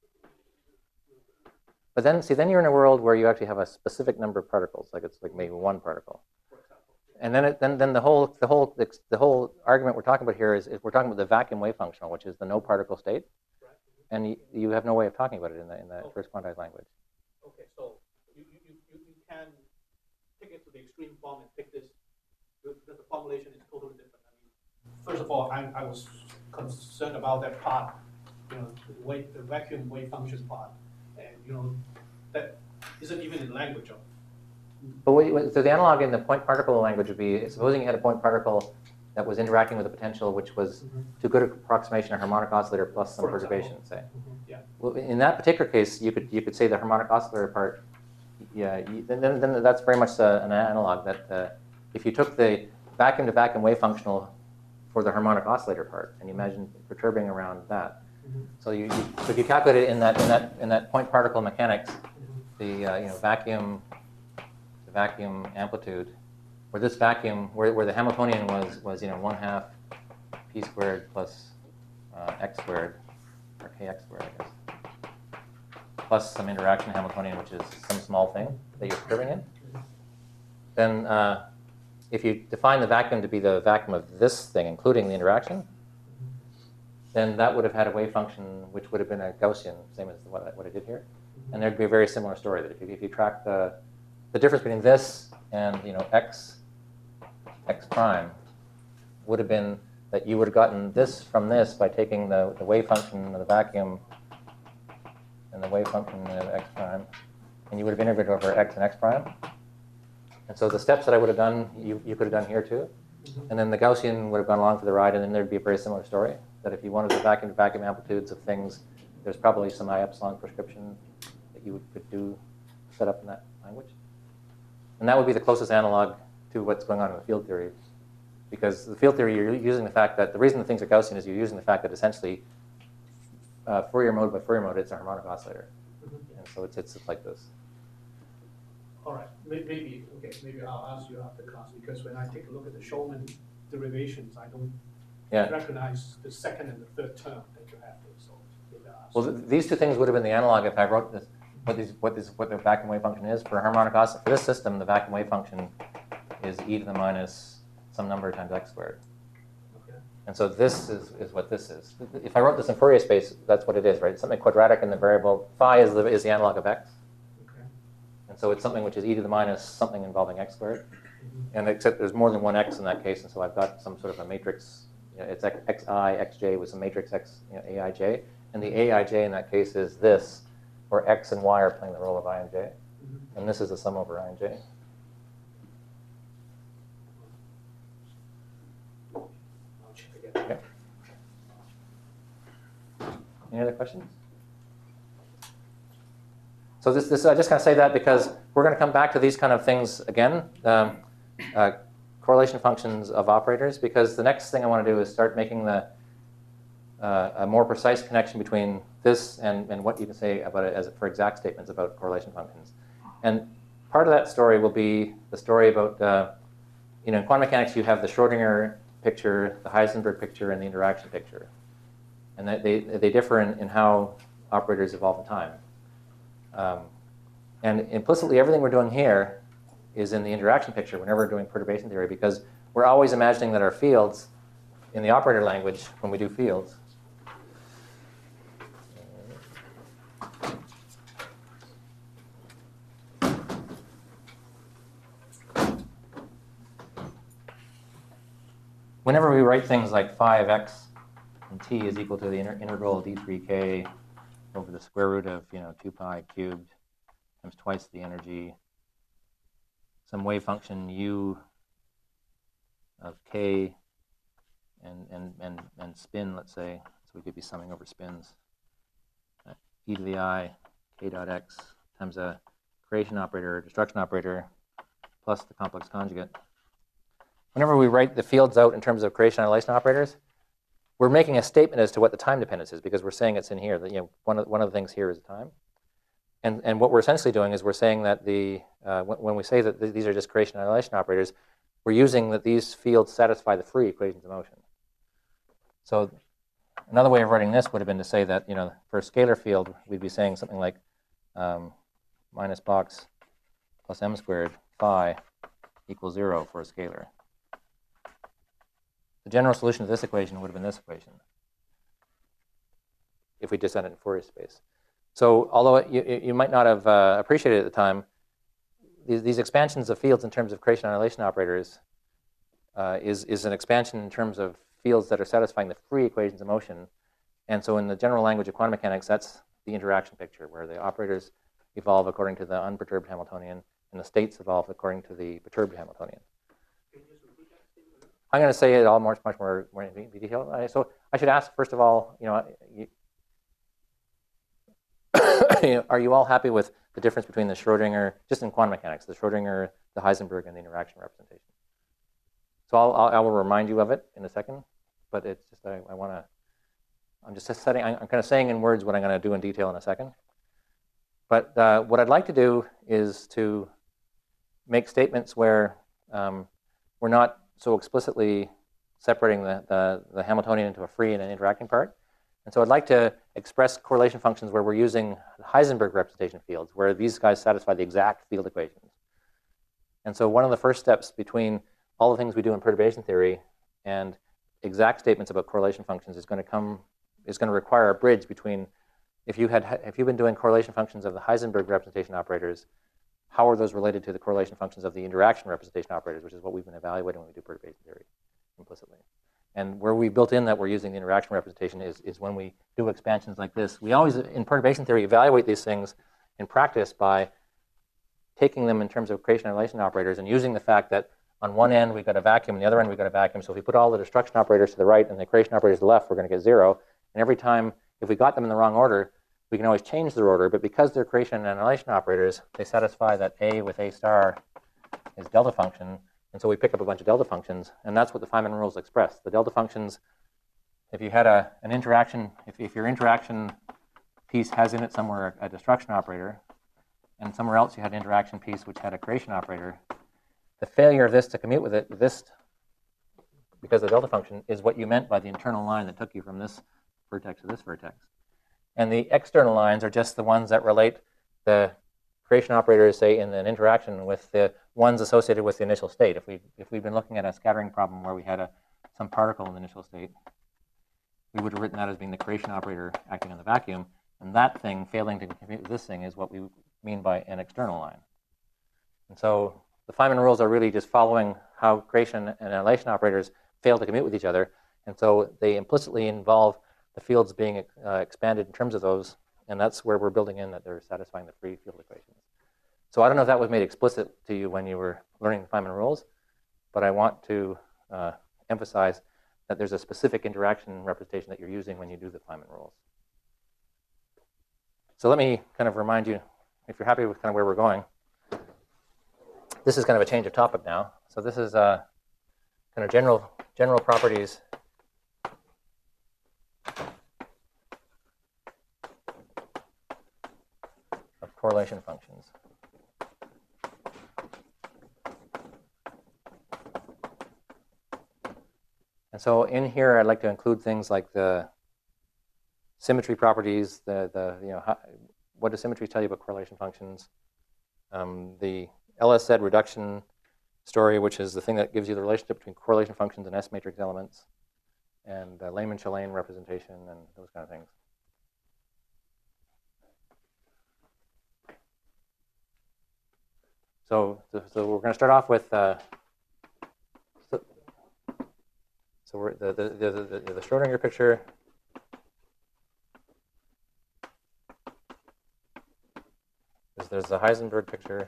[SPEAKER 1] But then you're in a world where you actually have a specific number of particles, like it's like maybe one particle. And then the whole argument we're talking about here is we're talking about the vacuum wave functional, which is the no particle state, and you have no way of talking about it in the first quantized language.
[SPEAKER 2] Okay, so you can take it to the extreme form and take this because the formulation is totally different. I mean, first of all, I was concerned about that part, the vacuum wave function part. And that isn't even in language.
[SPEAKER 1] But so the analog in the point particle language would be, supposing you had a point particle that was interacting with a potential which was to good approximation a harmonic oscillator plus some perturbation, say.
[SPEAKER 2] Yeah.
[SPEAKER 1] Well, in that particular case, you could say the harmonic oscillator part. Yeah. Then that's very much an analog that if you took the vacuum to vacuum wave functional for the harmonic oscillator part and you imagine perturbing around that. So if you calculate it in that point particle mechanics, the vacuum amplitude, where this vacuum where the Hamiltonian was 1/2 p squared plus x squared or kx squared, I guess, plus some interaction Hamiltonian, which is some small thing that you're perturbing in. Then if you define the vacuum to be the vacuum of this thing, including the interaction, then that would have had a wave function which would have been a Gaussian, same as what I did here. And there'd be a very similar story, that if you track the difference between this and x prime would have been that you would have gotten this from this by taking the wave function of the vacuum and the wave function of x prime, and you would have integrated over x and x prime. And so the steps that I would have done, you could have done here too. And then the Gaussian would have gone along for the ride, and then there'd be a very similar story. that if you wanted the vacuum-to-vacuum amplitudes of things, there's probably some I epsilon prescription that you could do set up in that language. And that would be the closest analog to what's going on in the field theory. Because the field theory, you're using the fact that the reason that things are Gaussian is you're using the fact that essentially Fourier mode by Fourier mode, it's a harmonic oscillator. And so it's like this.
[SPEAKER 2] All right, maybe I'll ask you after class, because when I take a look at the Schulman derivations, I don't recognize the second and the third term that you have there, so maybe I'll ask
[SPEAKER 1] Well, these two things would have been the analog if I wrote this, what the vacuum wave function is. For a harmonic oscillator, for this system, the vacuum wave function is e to the minus some number times x squared.
[SPEAKER 2] Okay.
[SPEAKER 1] And so this is what this is. If I wrote this in Fourier space, that's what it is, right? It's something quadratic in the variable. Phi is the analog of x.
[SPEAKER 2] Okay.
[SPEAKER 1] And so it's something which is e to the minus something involving x squared. And except there's more than one x in that case, and so I've got some sort of a matrix. It's xi, xj with some matrix x, aij. And the aij in that case is this, where x and y are playing the role of I and j. And this is the sum over I and j.
[SPEAKER 2] I'll check again.
[SPEAKER 1] Okay. Any other questions? So this I just kind of say that because we're going to come back to these kind of things again, correlation functions of operators, because the next thing I want to do is start making a more precise connection between this and what you can say about it as for exact statements about correlation functions. And part of that story will be the story about, in quantum mechanics you have the Schrodinger picture, the Heisenberg picture, and the interaction picture. And they differ in how operators evolve in time. And implicitly, everything we're doing here is in the interaction picture whenever we're doing perturbation theory, because we're always imagining that our fields, in the operator language, when we do fields, whenever we write things like phi of x and t is equal to the integral of d3k over the square root of 2 pi cubed times twice the energy, some wave function u of k and spin, let's say, so we could be summing over spins, e to the I k dot x times a creation operator or destruction operator plus the complex conjugate. Whenever we write the fields out in terms of creation annihilation operators, we're making a statement as to what the time dependence is, because we're saying it's in here. That one of the things here is time, and what we're essentially doing is we're saying that when we say that these are just creation annihilation operators, we're using that these fields satisfy the free equations of motion. So another way of writing this would have been to say that for a scalar field we'd be saying something like minus box plus m squared phi equals 0 for a scalar. The general solution to this equation would have been this equation if we just had it in Fourier space. So although you might not have appreciated it at the time, these expansions of fields in terms of creation annihilation operators is an expansion in terms of fields that are satisfying the free equations of motion. And so in the general language of quantum mechanics, that's the interaction picture, where the operators evolve according to the unperturbed Hamiltonian and the states evolve according to the perturbed Hamiltonian. I'm going to say it all much more in detail. So I should ask, first of all, are you all happy with the difference between the Schrodinger, just in quantum mechanics, the Schrodinger, the Heisenberg, and the interaction representation? So I will remind you of it in a second, but it's just I'm just setting. I'm kind of saying in words what I'm going to do in detail in a second. But what I'd like to do is to make statements where we're not so explicitly separating the Hamiltonian into a free and an interacting part. And so I'd like to express correlation functions where we're using Heisenberg representation fields, where these guys satisfy the exact field equations. And so one of the first steps between all the things we do in perturbation theory and exact statements about correlation functions is going to require a bridge between, if you've been doing correlation functions of the Heisenberg representation operators, how are those related to the correlation functions of the interaction representation operators, which is what we've been evaluating when we do perturbation theory implicitly. And where we built in that we're using the interaction representation is when we do expansions like this. We always, in perturbation theory, evaluate these things in practice by taking them in terms of creation annihilation operators and using the fact that on one end we've got a vacuum, and the other end we've got a vacuum. So if we put all the destruction operators to the right and the creation operators to the left, we're going to get 0. And every time, if we got them in the wrong order, we can always change their order. But because they're creation and annihilation operators, they satisfy that A with A star is delta function. And so we pick up a bunch of delta functions, and that's what the Feynman rules express. The delta functions, if you had an interaction, if your interaction piece has in it somewhere a destruction operator, and somewhere else you had an interaction piece which had a creation operator, the failure of this to commute with it, this, because of the delta function, is what you meant by the internal line that took you from this vertex to this vertex. And the external lines are just the ones that relate the creation operators, say, in an interaction with the ones associated with the initial state. If we've been looking at a scattering problem where we had some particle in the initial state, we would have written that as being the creation operator acting on the vacuum. And that thing failing to commute with this thing is what we mean by an external line. And so the Feynman rules are really just following how creation and annihilation operators fail to commute with each other. And so they implicitly involve the fields being expanded in terms of those. And that's where we're building in that they're satisfying the free field equations. So I don't know if that was made explicit to you when you were learning the Feynman rules, but I want to emphasize that there's a specific interaction representation that you're using when you do the Feynman rules. So let me kind of remind you, if you're happy with kind of where we're going, this is kind of a change of topic now. So this is kind of general properties of correlation functions. And so in here, I'd like to include things like the symmetry properties, what do symmetries tell you about correlation functions, the LSZ reduction story, which is the thing that gives you the relationship between correlation functions and S-matrix elements, and Lehmann-Chalane representation, and those kind of things. So we're going to start off with the Schrodinger picture. There's the Heisenberg picture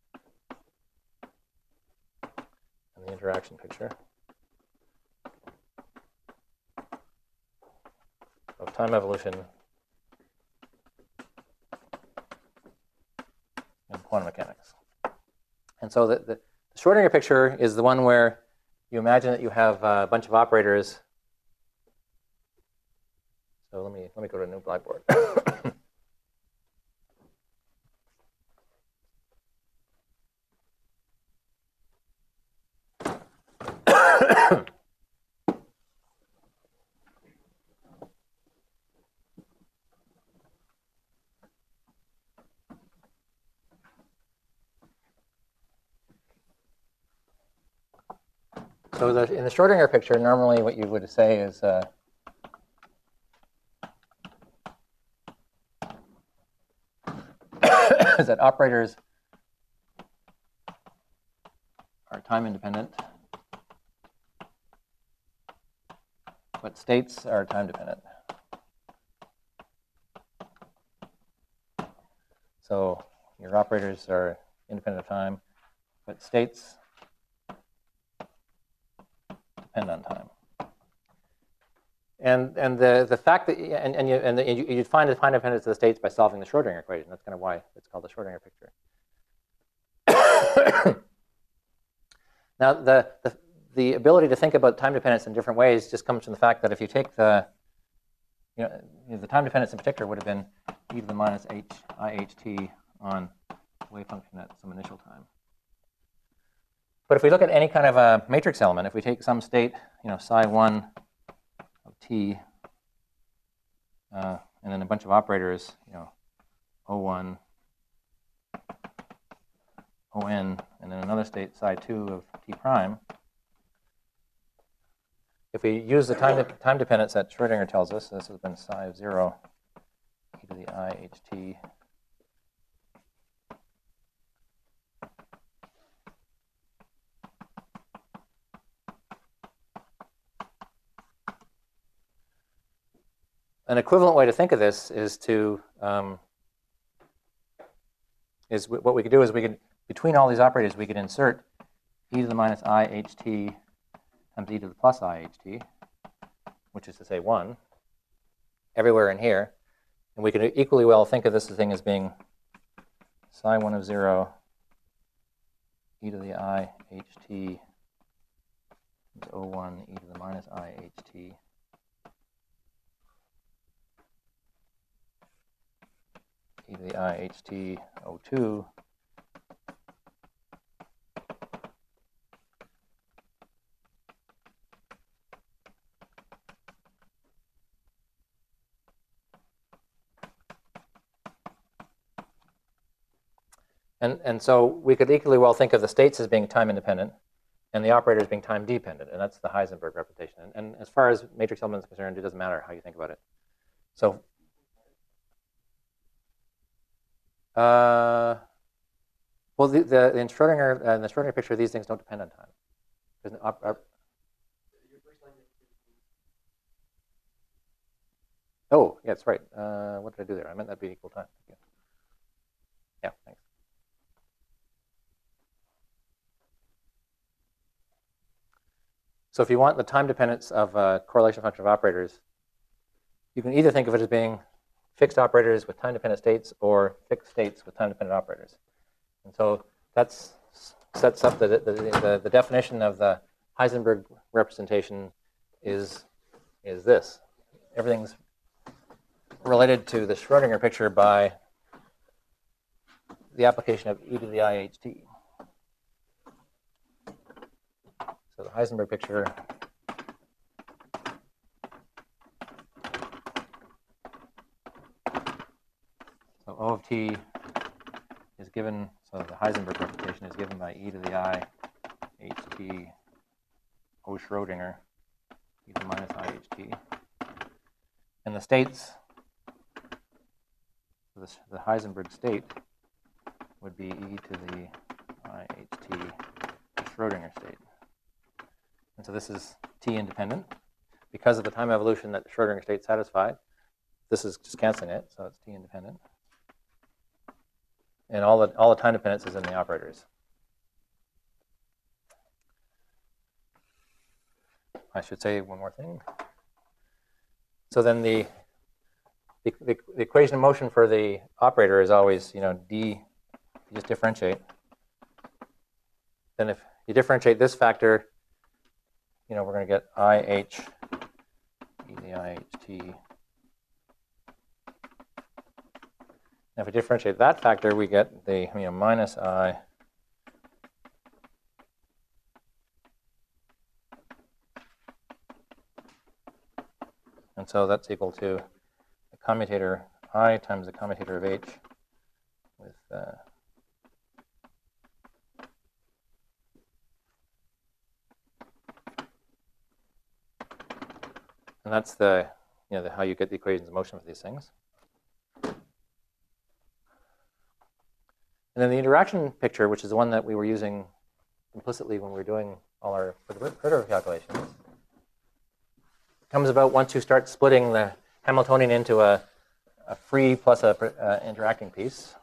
[SPEAKER 1] and the interaction picture of time evolution and quantum mechanics. And so the Schrodinger picture is the one where you imagine that you have a bunch of operators. So let me go to a new blackboard. So in the Schrodinger picture, normally what you would say is is that operators are time independent, but states are time dependent. So your operators are independent of time, but states depend on time. And the fact that you'd find the time dependence of the states by solving the Schrodinger equation. That's kind of why it's called the Schrodinger picture. Now the ability to think about time dependence in different ways just comes from the fact that if you take the time dependence in particular would have been e to the minus iht on wave function at some initial time. But if we look at any kind of a matrix element, if we take some state, psi1 of t, and then a bunch of operators, O1, On, and then another state psi2 of t prime, if we use the time dependence that Schrodinger tells us, this has been psi of 0 e to the iht. An equivalent way to think of this is what we could do is between all these operators we could insert e to the minus I ht times e to the plus I ht, which is to say 1, everywhere in here. And we could equally well think of this thing as being psi 1 of 0 e to the I ht times O1 e to the minus I ht e to the I ht O2 And so we could equally well think of the states as being time independent and the operators being time dependent, and that's the Heisenberg representation. And as far as matrix elements are concerned, it doesn't matter how you think about it. So, well, in Schrodinger picture, these things don't depend on time. Oh, yeah, that's right. What did I do there? I meant that'd be equal time. Yeah, thanks. So if you want the time dependence of a correlation function of operators, you can either think of it as being fixed operators with time-dependent states or fixed states with time-dependent operators. And so that sets up the definition of the Heisenberg representation is this. Everything's related to the Schrodinger picture by the application of e to the IHT. So the Heisenberg picture so O of t is given, so the Heisenberg representation is given by e to the I ht O Schrodinger e to the minus IHT. And the states, the Heisenberg state would be e to the IHT Schrodinger state. And so this is t independent. Because of the time evolution that the Schrodinger state satisfied, this is just canceling it, so it's t independent. And all the time dependence is in the operators. I should say one more thing. So then the equation of motion for the operator is always, d. You just differentiate. Then if you differentiate this factor, we're going to get IH e to the IHT. Now if we differentiate that factor, we get the minus I and so that's equal to the commutator I times the commutator of H with and that's the how you get the equations of motion for these things. And then the interaction picture, which is the one that we were using implicitly when we were doing all our perturbative calculations, comes about once you start splitting the Hamiltonian into a free plus a interacting piece.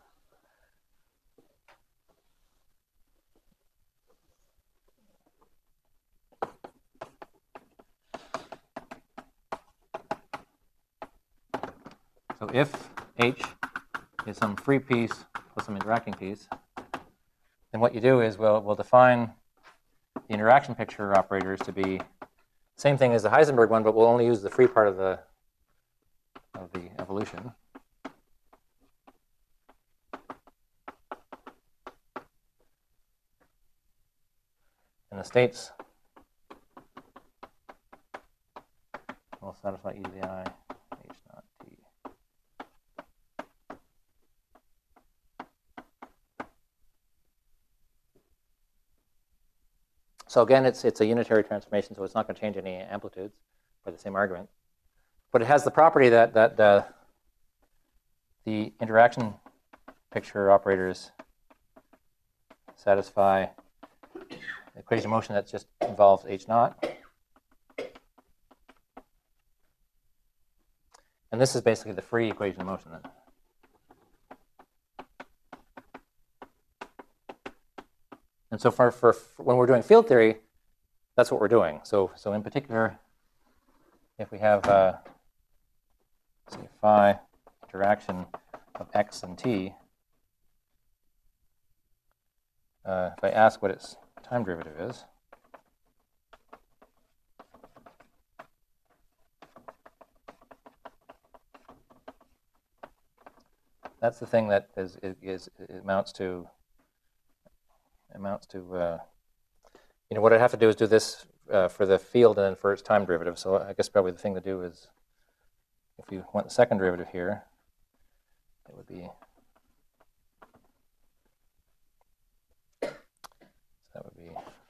[SPEAKER 1] So if H is some free piece plus some interacting piece, then what you do is we'll define the interaction picture operators to be same thing as the Heisenberg one, but we'll only use the free part of the evolution. And the states will satisfy e to the I H naught t. So again, it's a unitary transformation, so it's not going to change any amplitudes for the same argument. But it has the property that the interaction picture operators satisfy the equation of motion that just involves H naught. And this is basically the free equation of motion then. And so for when we're doing field theory, that's what we're doing. So in particular, if we have say phi interaction of x and t, if I ask what its time derivative is, that's the thing that amounts to what I'd have to do is do this for the field and then for its time derivative. So I guess probably the thing to do is, if you want the second derivative here, it would be, that would be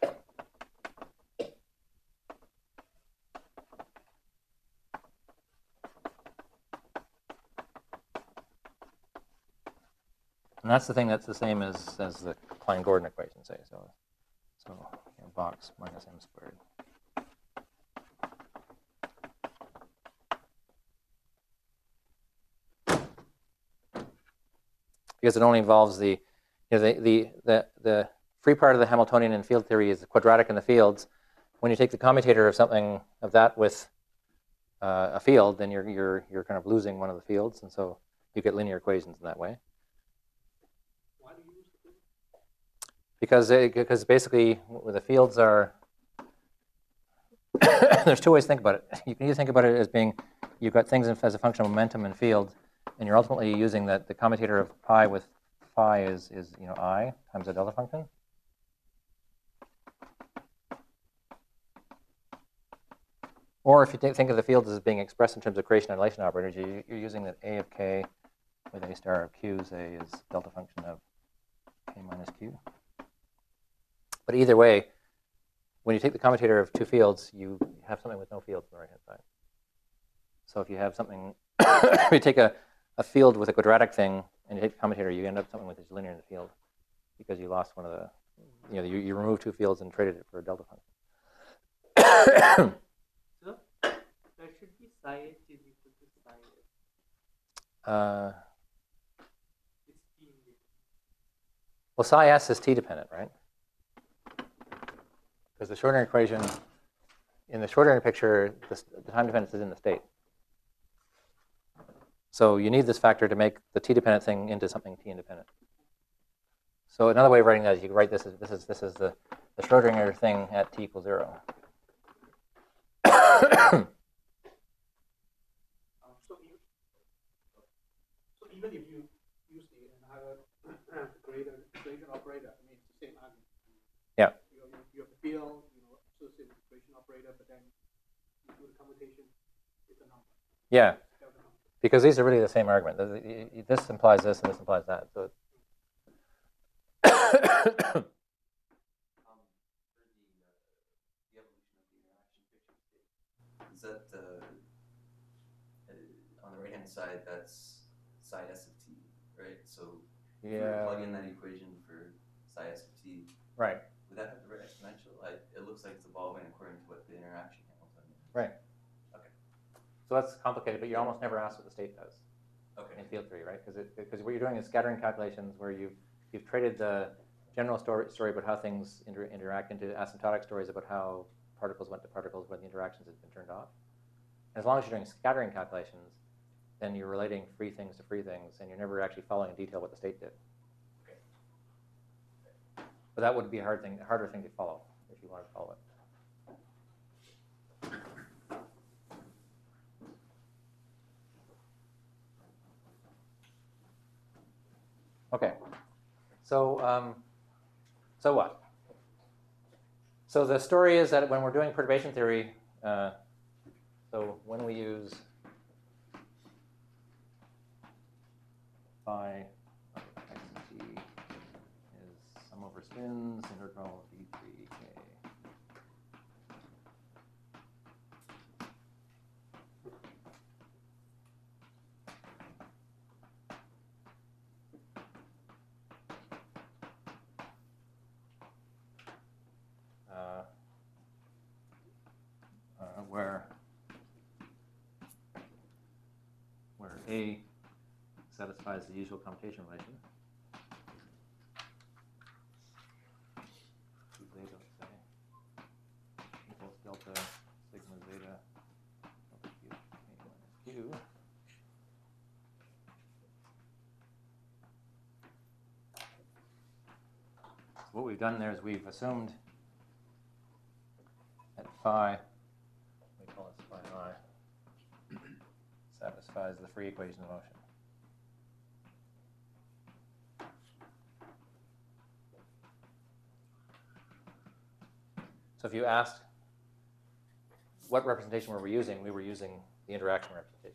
[SPEAKER 1] and that's the thing that's the same as the Klein-Gordon equation, say. So box minus m squared. Because it only involves the free part of the Hamiltonian in field theory is the quadratic in the fields. When you take the commutator of something of that with a field, then you're kind of losing one of the fields, and so you get linear equations in that way.
[SPEAKER 2] Why do you use the field?
[SPEAKER 1] Because basically the fields are there's two ways to think about it. You can either think about it as being you've got things as a function of momentum in field, and you're ultimately using the commutator of pi with phi is I times the delta function. Or if you think of the fields as being expressed in terms of creation annihilation operators, you're using that a of k with a star of q, say, is delta function of k minus q. But either way, when you take the commutator of two fields, you have something with no fields on the right-hand side. So if you have something, if you take a field with a quadratic thing and you take the commutator, you end up something with is linear in the field because you lost one of the, you removed two fields and traded it for a delta function.
[SPEAKER 3] So that should be psi h is equal to psi s. It's t independent.
[SPEAKER 1] Well, psi s is t dependent, right? Because the Schrodinger equation, in the Schrodinger picture, the time dependence is in the state. So you need this factor to make the t-dependent thing into something t-independent. So another way of writing that is you can write this as this is the Schrodinger thing at t equals 0.
[SPEAKER 2] So even if you use the greater equation operator, I mean, it's the same argument.
[SPEAKER 1] Yeah.
[SPEAKER 2] You have the field, associated with the equation operator, but then you do the commutation, it's a number.
[SPEAKER 1] Yeah. Because these are really the same argument. This implies this and this implies that. So
[SPEAKER 4] For the evolution of the interaction picture state, is that on the right-hand side, that's psi s of t, right? So if you were to plug in that equation for psi s of t,
[SPEAKER 1] right.
[SPEAKER 4] would that have the right exponential? It looks like it's evolving according to what the interaction Hamiltonian is.
[SPEAKER 1] Right.
[SPEAKER 4] Okay.
[SPEAKER 1] So that's complicated, but you're almost never asked what the state does.
[SPEAKER 4] Okay.
[SPEAKER 1] In field theory, right? Because what you're doing is scattering calculations where you've traded the general story about how things interact into asymptotic stories about how particles went to particles when the interactions had been turned off. And as long as you're doing scattering calculations, then you're relating free things to free things, and you're never actually following in detail what the state did.
[SPEAKER 4] Okay.
[SPEAKER 1] But that would be a harder thing to follow if you wanted to follow it. Okay, so what? So the story is that when we're doing perturbation theory, so when we use phi of x and t is sum over spins integral d3k. Where A satisfies the usual commutation relation. Q. So what we've done there is we've assumed that phi, we call it phi I, satisfies the free equation of motion. So if you asked what representation were we were using the interaction representation.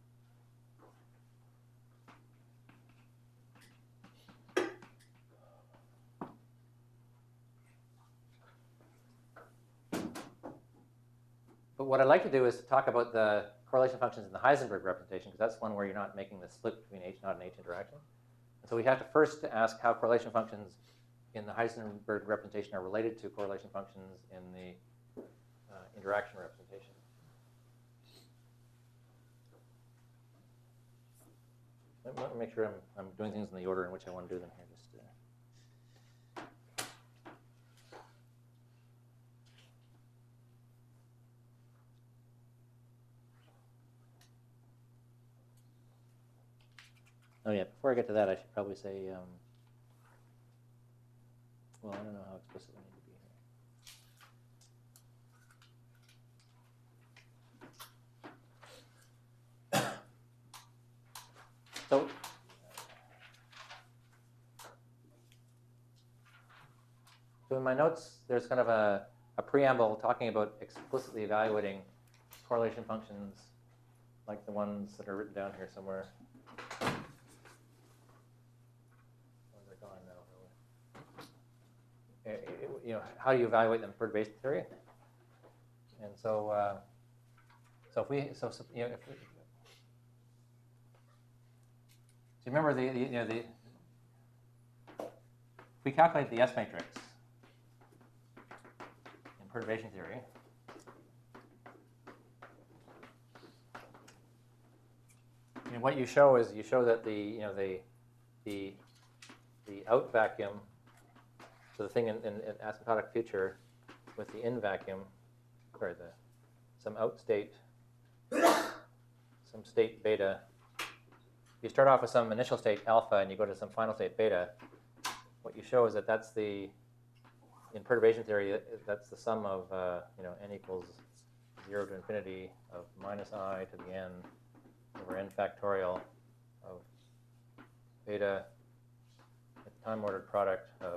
[SPEAKER 1] But what I'd like to do is to talk about the correlation functions in the Heisenberg representation, because that's one where you're not making the split between H naught and H interaction. And so we have to first ask how correlation functions in the Heisenberg representation are related to correlation functions in the interaction representation. Let me make sure I'm doing things in the order in which I want to do them here. Oh yeah, before I get to that, I should probably say, well, I don't know how explicit I need to be here. So in my notes, there's kind of a preamble talking about explicitly evaluating correlation functions like the ones that are written down here somewhere. You know, how do you evaluate them in perturbation theory? And so, if we remember if we calculate the S matrix in perturbation theory, and what you show is that the out vacuum, so the thing in asymptotic future with the in vacuum, sorry, some out state, some state beta. You start off with some initial state alpha and you go to some final state beta. What you show is that that's in perturbation theory, that's the sum of n equals 0 to infinity of minus I to the n over n factorial of beta with time ordered product of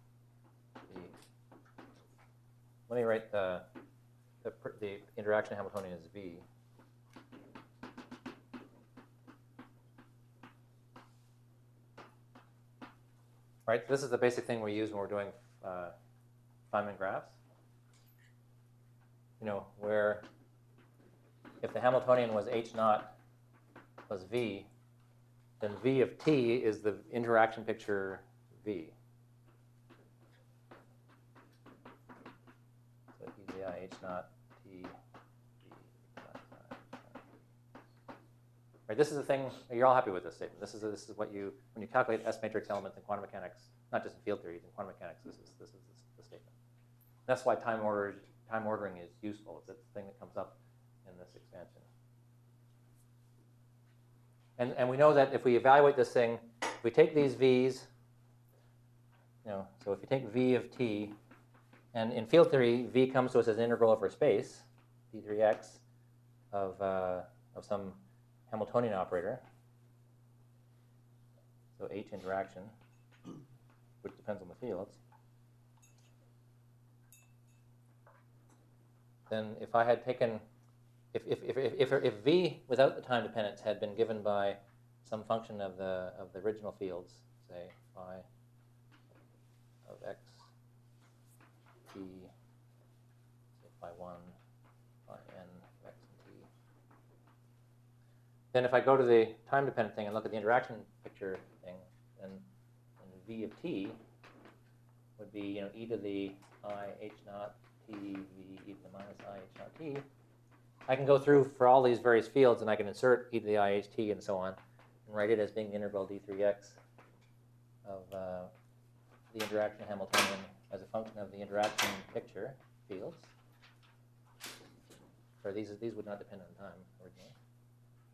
[SPEAKER 1] let me write the interaction Hamiltonian as V. Right, this is the basic thing we use when we're doing Feynman graphs. Where if the Hamiltonian was H naught plus V, then V of t is the interaction picture V. H naught T V. Right, this is the thing. You're all happy with this statement. This is what when you calculate S matrix elements in quantum mechanics, not just in field theory, in quantum mechanics, this is the statement. That's why time ordering is useful. It's the thing that comes up in this expansion. And we know that if we evaluate this thing, if we take these V's, so if you take V of t. And in field theory, V comes to us as an integral over space, d3x, of some Hamiltonian operator. So H interaction, which depends on the fields. Then if I had taken, if V without the time dependence had been given by some function of the original fields, say phi of x, t, say phi 1, phi n of x and t. Then if I go to the time-dependent thing and look at the interaction picture thing, then v of t would be e to the I h naught t v e to the minus I h naught t. I can go through for all these various fields and I can insert e to the I h t and so on and write it as being the integral d3x of the interaction Hamiltonian as a function of the interaction picture fields. Or these would not depend on time originally.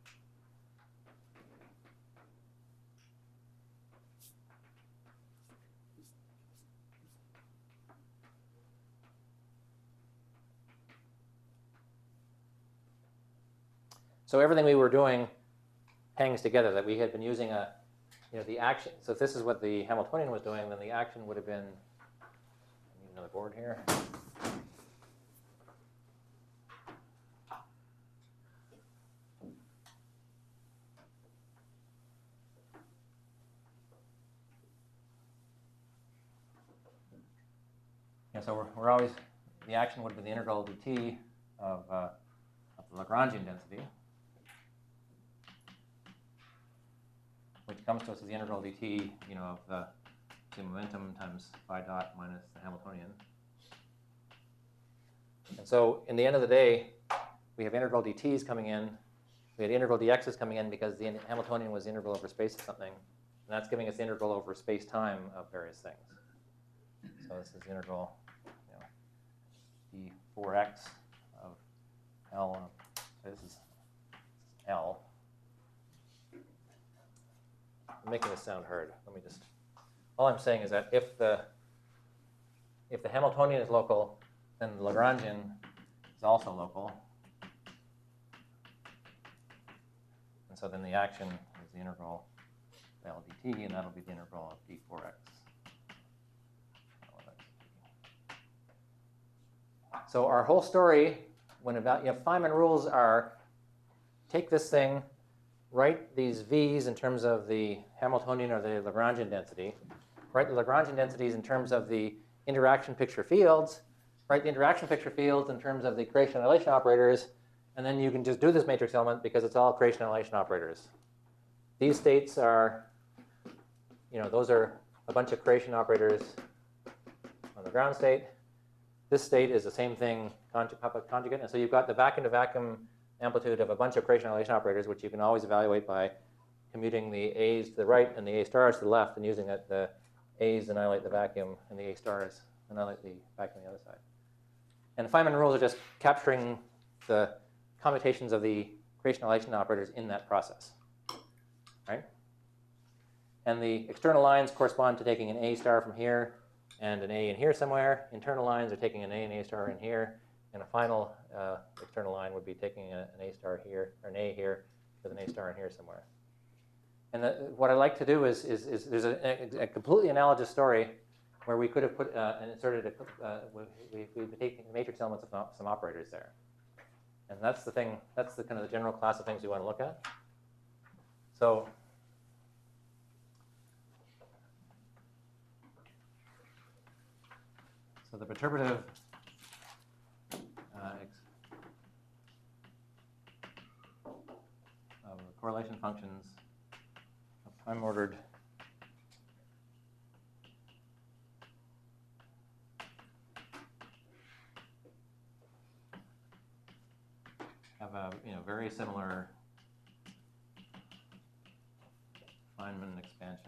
[SPEAKER 1] So everything we were doing hangs together, that we had been using the action. So if this is what the Hamiltonian was doing, then the action would have been, I need another board here. And so we're always, the action would be the integral dt of the Lagrangian density, which comes to us as the integral dt, of the momentum times phi dot minus the Hamiltonian. And so in the end of the day, we have integral dt's coming in. We had integral dx's coming in because the Hamiltonian was the integral over space of something. And that's giving us the integral over space-time of various things. So this is the integral d4x of L. So this is L. I'm making this sound hard. Let me just. All I'm saying is that if the Hamiltonian is local, then the Lagrangian is also local. And so then the action is the integral of L dt, and that'll be the integral of d4x. So our whole story, when Feynman rules are, take this thing, write these v's in terms of the Hamiltonian or the Lagrangian density, write the Lagrangian densities in terms of the interaction picture fields, write the interaction picture fields in terms of the creation annihilation operators, and then you can just do this matrix element because it's all creation annihilation operators. These states are, those are a bunch of creation operators on the ground state. This state is the same thing, conjugate, and so you've got the vacuum-to-vacuum amplitude of a bunch of creation annihilation operators, which you can always evaluate by commuting the A's to the right and the A stars to the left, and using the A's annihilate the vacuum and the A stars annihilate the vacuum on the other side. And Feynman rules are just capturing the commutations of the creation annihilation operators in that process, right? And the external lines correspond to taking an A star from here and an A in here somewhere. Internal lines are taking an A and A star in here. And a final external line would be taking an A star here, or an A here, with an A star in here somewhere. And what I like to do is there's a completely analogous story where we could have put and inserted we've taken matrix elements of some operators there. And that's the thing, that's the kind of the general class of things we want to look at. So the perturbative correlation functions of prime-ordered have a very similar Feynman expansion.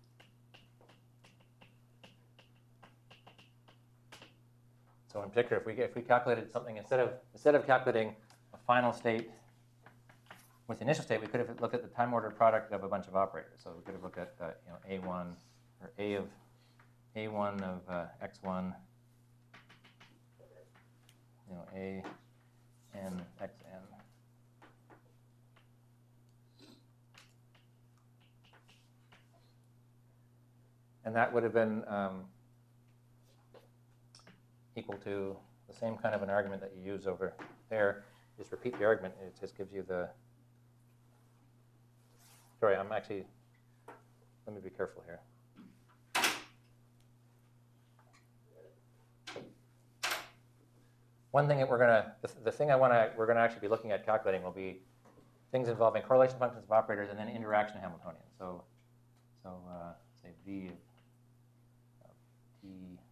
[SPEAKER 1] So in particular, if we calculated something instead of calculating a final state with the initial state, we could have looked at the time-ordered product of a bunch of operators. So we could have looked at A1 or A1 of x1, A n xn. And that would have been equal to the same kind of an argument that you use over there. Just repeat the argument. It just gives you the. Sorry, I'm actually. Let me be careful here. One thing that the thing we're gonna actually be looking at calculating will be things involving correlation functions of operators and then interaction Hamiltonian. So say V of T.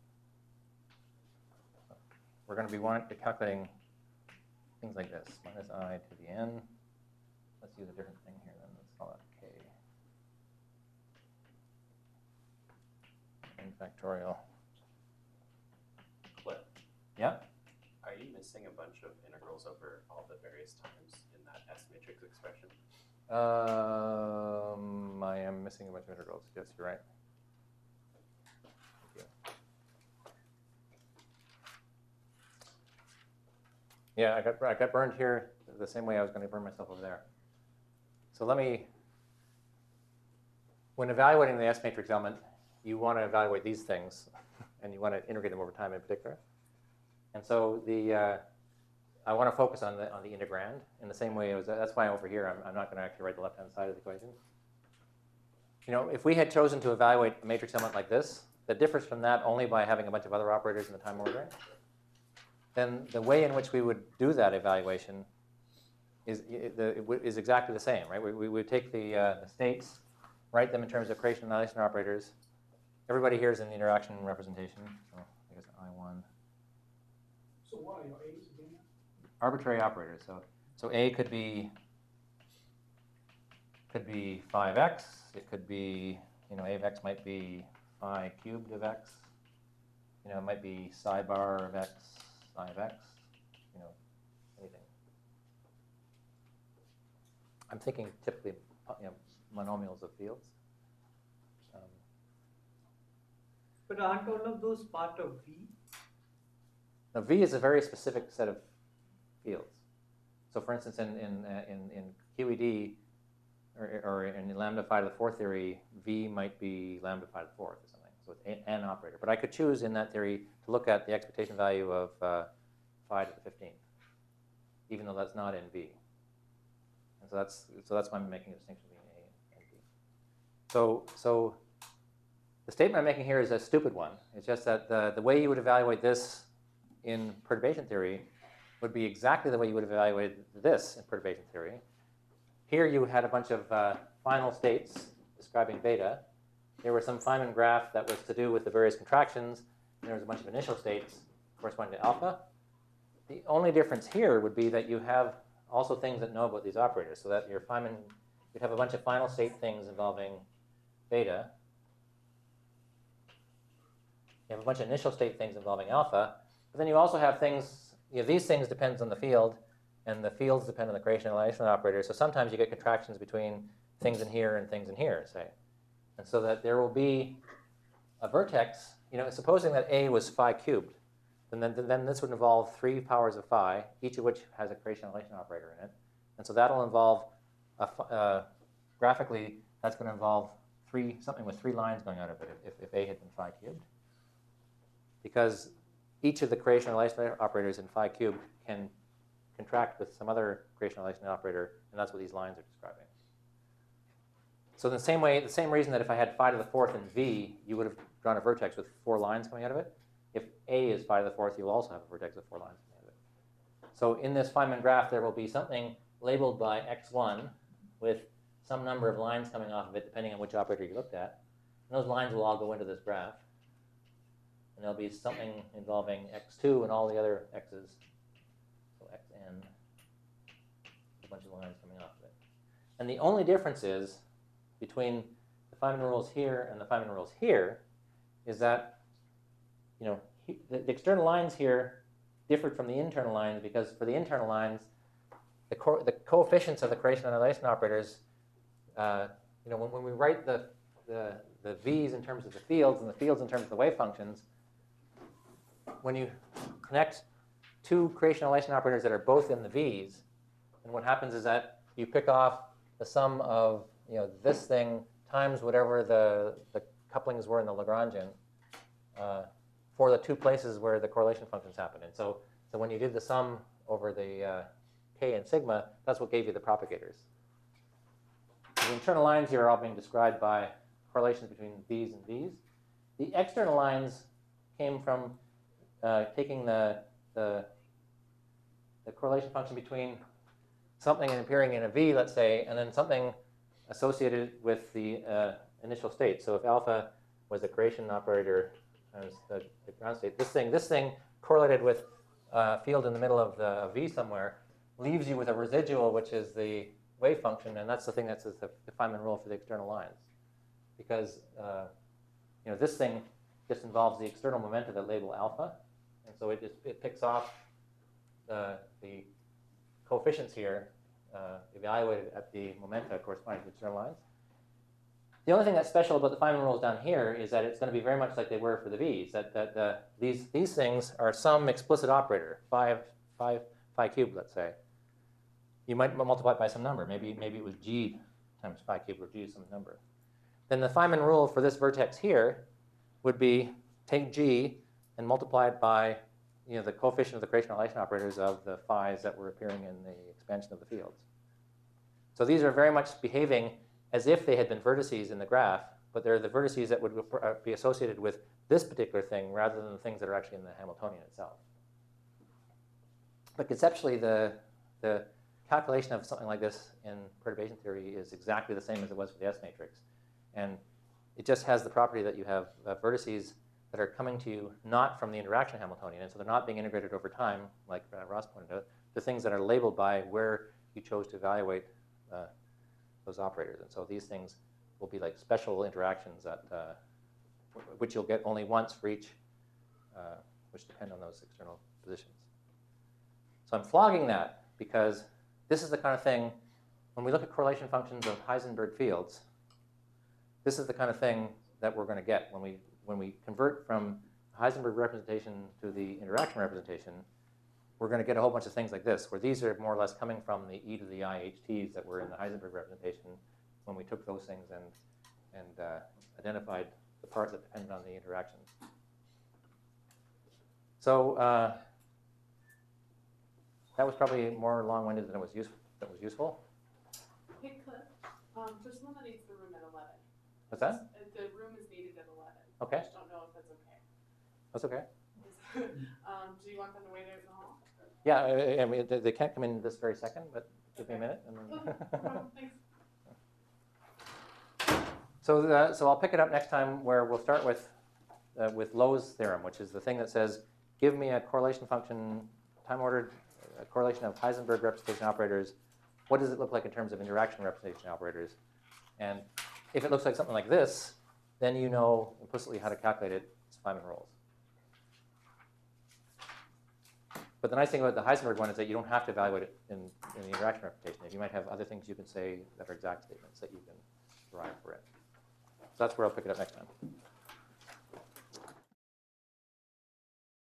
[SPEAKER 1] We're going to be calculating things like this, minus I to the n. Let's use a different thing here then. Let's call it K. N factorial.
[SPEAKER 6] Cliff,
[SPEAKER 1] Yeah?
[SPEAKER 6] are you missing a bunch of integrals over all the various times in that S matrix expression?
[SPEAKER 1] I am missing a bunch of integrals. Yes, you're right. Thank you. Yeah, I got burned here. the same way I was going to burn myself over there. So let me, when evaluating the S matrix element, you want to evaluate these things, and you want to integrate them over time in particular. And so I want to focus on the integrand in the same way as, that's why over here I'm not going to actually write the left-hand side of the equation. You know, if we had chosen to evaluate a matrix element like this, that differs from that only by having a bunch of other operators in the time ordering, then the way in which we would do that evaluation is exactly the same, right? We would take the states, write them in terms of creation and annihilation operators. Everybody here is in the interaction representation. So I guess I1.
[SPEAKER 2] So what are your A's again?
[SPEAKER 1] Arbitrary operators. So A could be 5x. It could be, you know, A of x might be phi cubed of x. You know, it might be psi bar of x, psi of x. You know, anything. I'm thinking typically, you know, monomials of fields.
[SPEAKER 3] But aren't all of those part of V?
[SPEAKER 1] Now, V is a very specific set of fields. So, for instance, in QED or in lambda phi to the fourth theory, V might be lambda phi to the fourth or something. So it's an operator. But I could choose in that theory to look at the expectation value of phi to the 15th, even though that's not in V. And so that's why I'm making a distinction between A and B. So the statement I'm making here is a stupid one. It's just that the way you would evaluate this in perturbation theory would be exactly the way you would have evaluated this in perturbation theory. Here you had a bunch of final states describing beta. There was some Feynman graph that was to do with the various contractions, and there was a bunch of initial states corresponding to alpha. The only difference here would be that you have also things that know about these operators, so that your Feynman, you'd have a bunch of final state things involving beta. You have a bunch of initial state things involving alpha, but then you also have things, you know, these things depends on the field, and the fields depend on the creation and annihilation operators. So sometimes you get contractions between things in here and things in here, say. And so that there will be a vertex, you know, supposing that A was phi cubed, then this would involve 3 powers of phi, each of which has a creation and annihilation operator in it. And so that'll involve, graphically, that's going to involve something with 3 lines going out of it if A had been phi cubed. Because each of the creation and annihilation operators in phi cubed can contract with some other creation and annihilation operator, and that's what these lines are describing. So in the same way, the same reason that if I had phi to the fourth in V, you would have drawn a vertex with 4 lines coming out of it. If A is phi to the fourth, you'll also have a vertex with 4 lines coming out of it. So in this Feynman graph, there will be something labeled by x1 with some number of lines coming off of it, depending on which operator you looked at. And those lines will all go into this graph. And there'll be something involving x2 and all the other x's. So xn, a bunch of lines coming off of it. And the only difference is between the Feynman rules here and the Feynman rules here is that, you know, the external lines here differed from the internal lines because for the internal lines, the coefficients of the creation and annihilation operators, you know, when we write the v's in terms of the fields and the fields in terms of the wave functions, when you connect 2 creation and annihilation operators that are both in the v's, and what happens is that you pick off the sum of, you know, this thing times whatever the couplings were in the Lagrangian for the 2 places where the correlation functions happen. And so when you did the sum over the k and sigma, that's what gave you the propagators. The internal lines here are all being described by correlations between these and these. The external lines came from taking the correlation function between something appearing in a V, let's say, and then something associated with the initial state. So if alpha was the creation operator as the ground state, this thing correlated with a field in the middle of the V somewhere leaves you with a residual, which is the wave function, and that's the thing that's the Feynman rule for the external lines. Because you know, this thing just involves the external momenta that label alpha, and so it picks off the coefficients here evaluated at the momenta corresponding to external lines. The only thing that's special about the Feynman rules down here is that it's going to be very much like they were for the V's. That these things are some explicit operator, phi cubed, let's say. you might multiply it by some number. Maybe it was g times phi cubed, where g is some number. Then the Feynman rule for this vertex here would be take g and multiply it by the coefficient of the creation relation operators of the phi's that were appearing in the expansion of the fields. So these are very much behaving as if they had been vertices in the graph, but they're the vertices that would be associated with this particular thing rather than the things that are actually in the Hamiltonian itself. But conceptually, the calculation of something like this in perturbation theory is exactly the same as it was for the S matrix. And it just has the property that you have vertices that are coming to you not from the interaction Hamiltonian, and so they're not being integrated over time, like Ross pointed out, to things that are labeled by where you chose to evaluate those operators. And so these things will be like special interactions that, which you'll get only once for each, which depend on those external positions. So I'm flogging that because this is the kind of thing, when we look at correlation functions of Heisenberg fields, this is the kind of thing that we're going to get when we convert from Heisenberg representation to the interaction representation. We're going to get a whole bunch of things like this, where these are more or less coming from the e to the I HTs that were in the Heisenberg representation when we took those things and identified the part that depended on the interaction. So that was probably more long-winded than it was useful.
[SPEAKER 7] Hey, Cliff, there's someone that needs the room at 11.
[SPEAKER 1] What's that?
[SPEAKER 7] The room is needed at 11.
[SPEAKER 1] Okay.
[SPEAKER 7] I just don't know if that's okay.
[SPEAKER 1] That's okay.
[SPEAKER 7] Do you want them to wait out in the hall?
[SPEAKER 1] Yeah, I mean, they can't come in this very second, but give me a minute. And then
[SPEAKER 7] Thanks.
[SPEAKER 1] So I'll pick it up next time where we'll start with Lowe's theorem, which is the thing that says, give me a correlation function, time-ordered correlation of Heisenberg representation operators. What does it look like in terms of interaction representation operators? And if it looks like something like this, then you know implicitly how to calculate its Feynman rules. But the nice thing about the Heisenberg one is that you don't have to evaluate it in the interaction representation. You might have other things you can say that are exact statements that you can derive for it. So that's where I'll pick it up next time.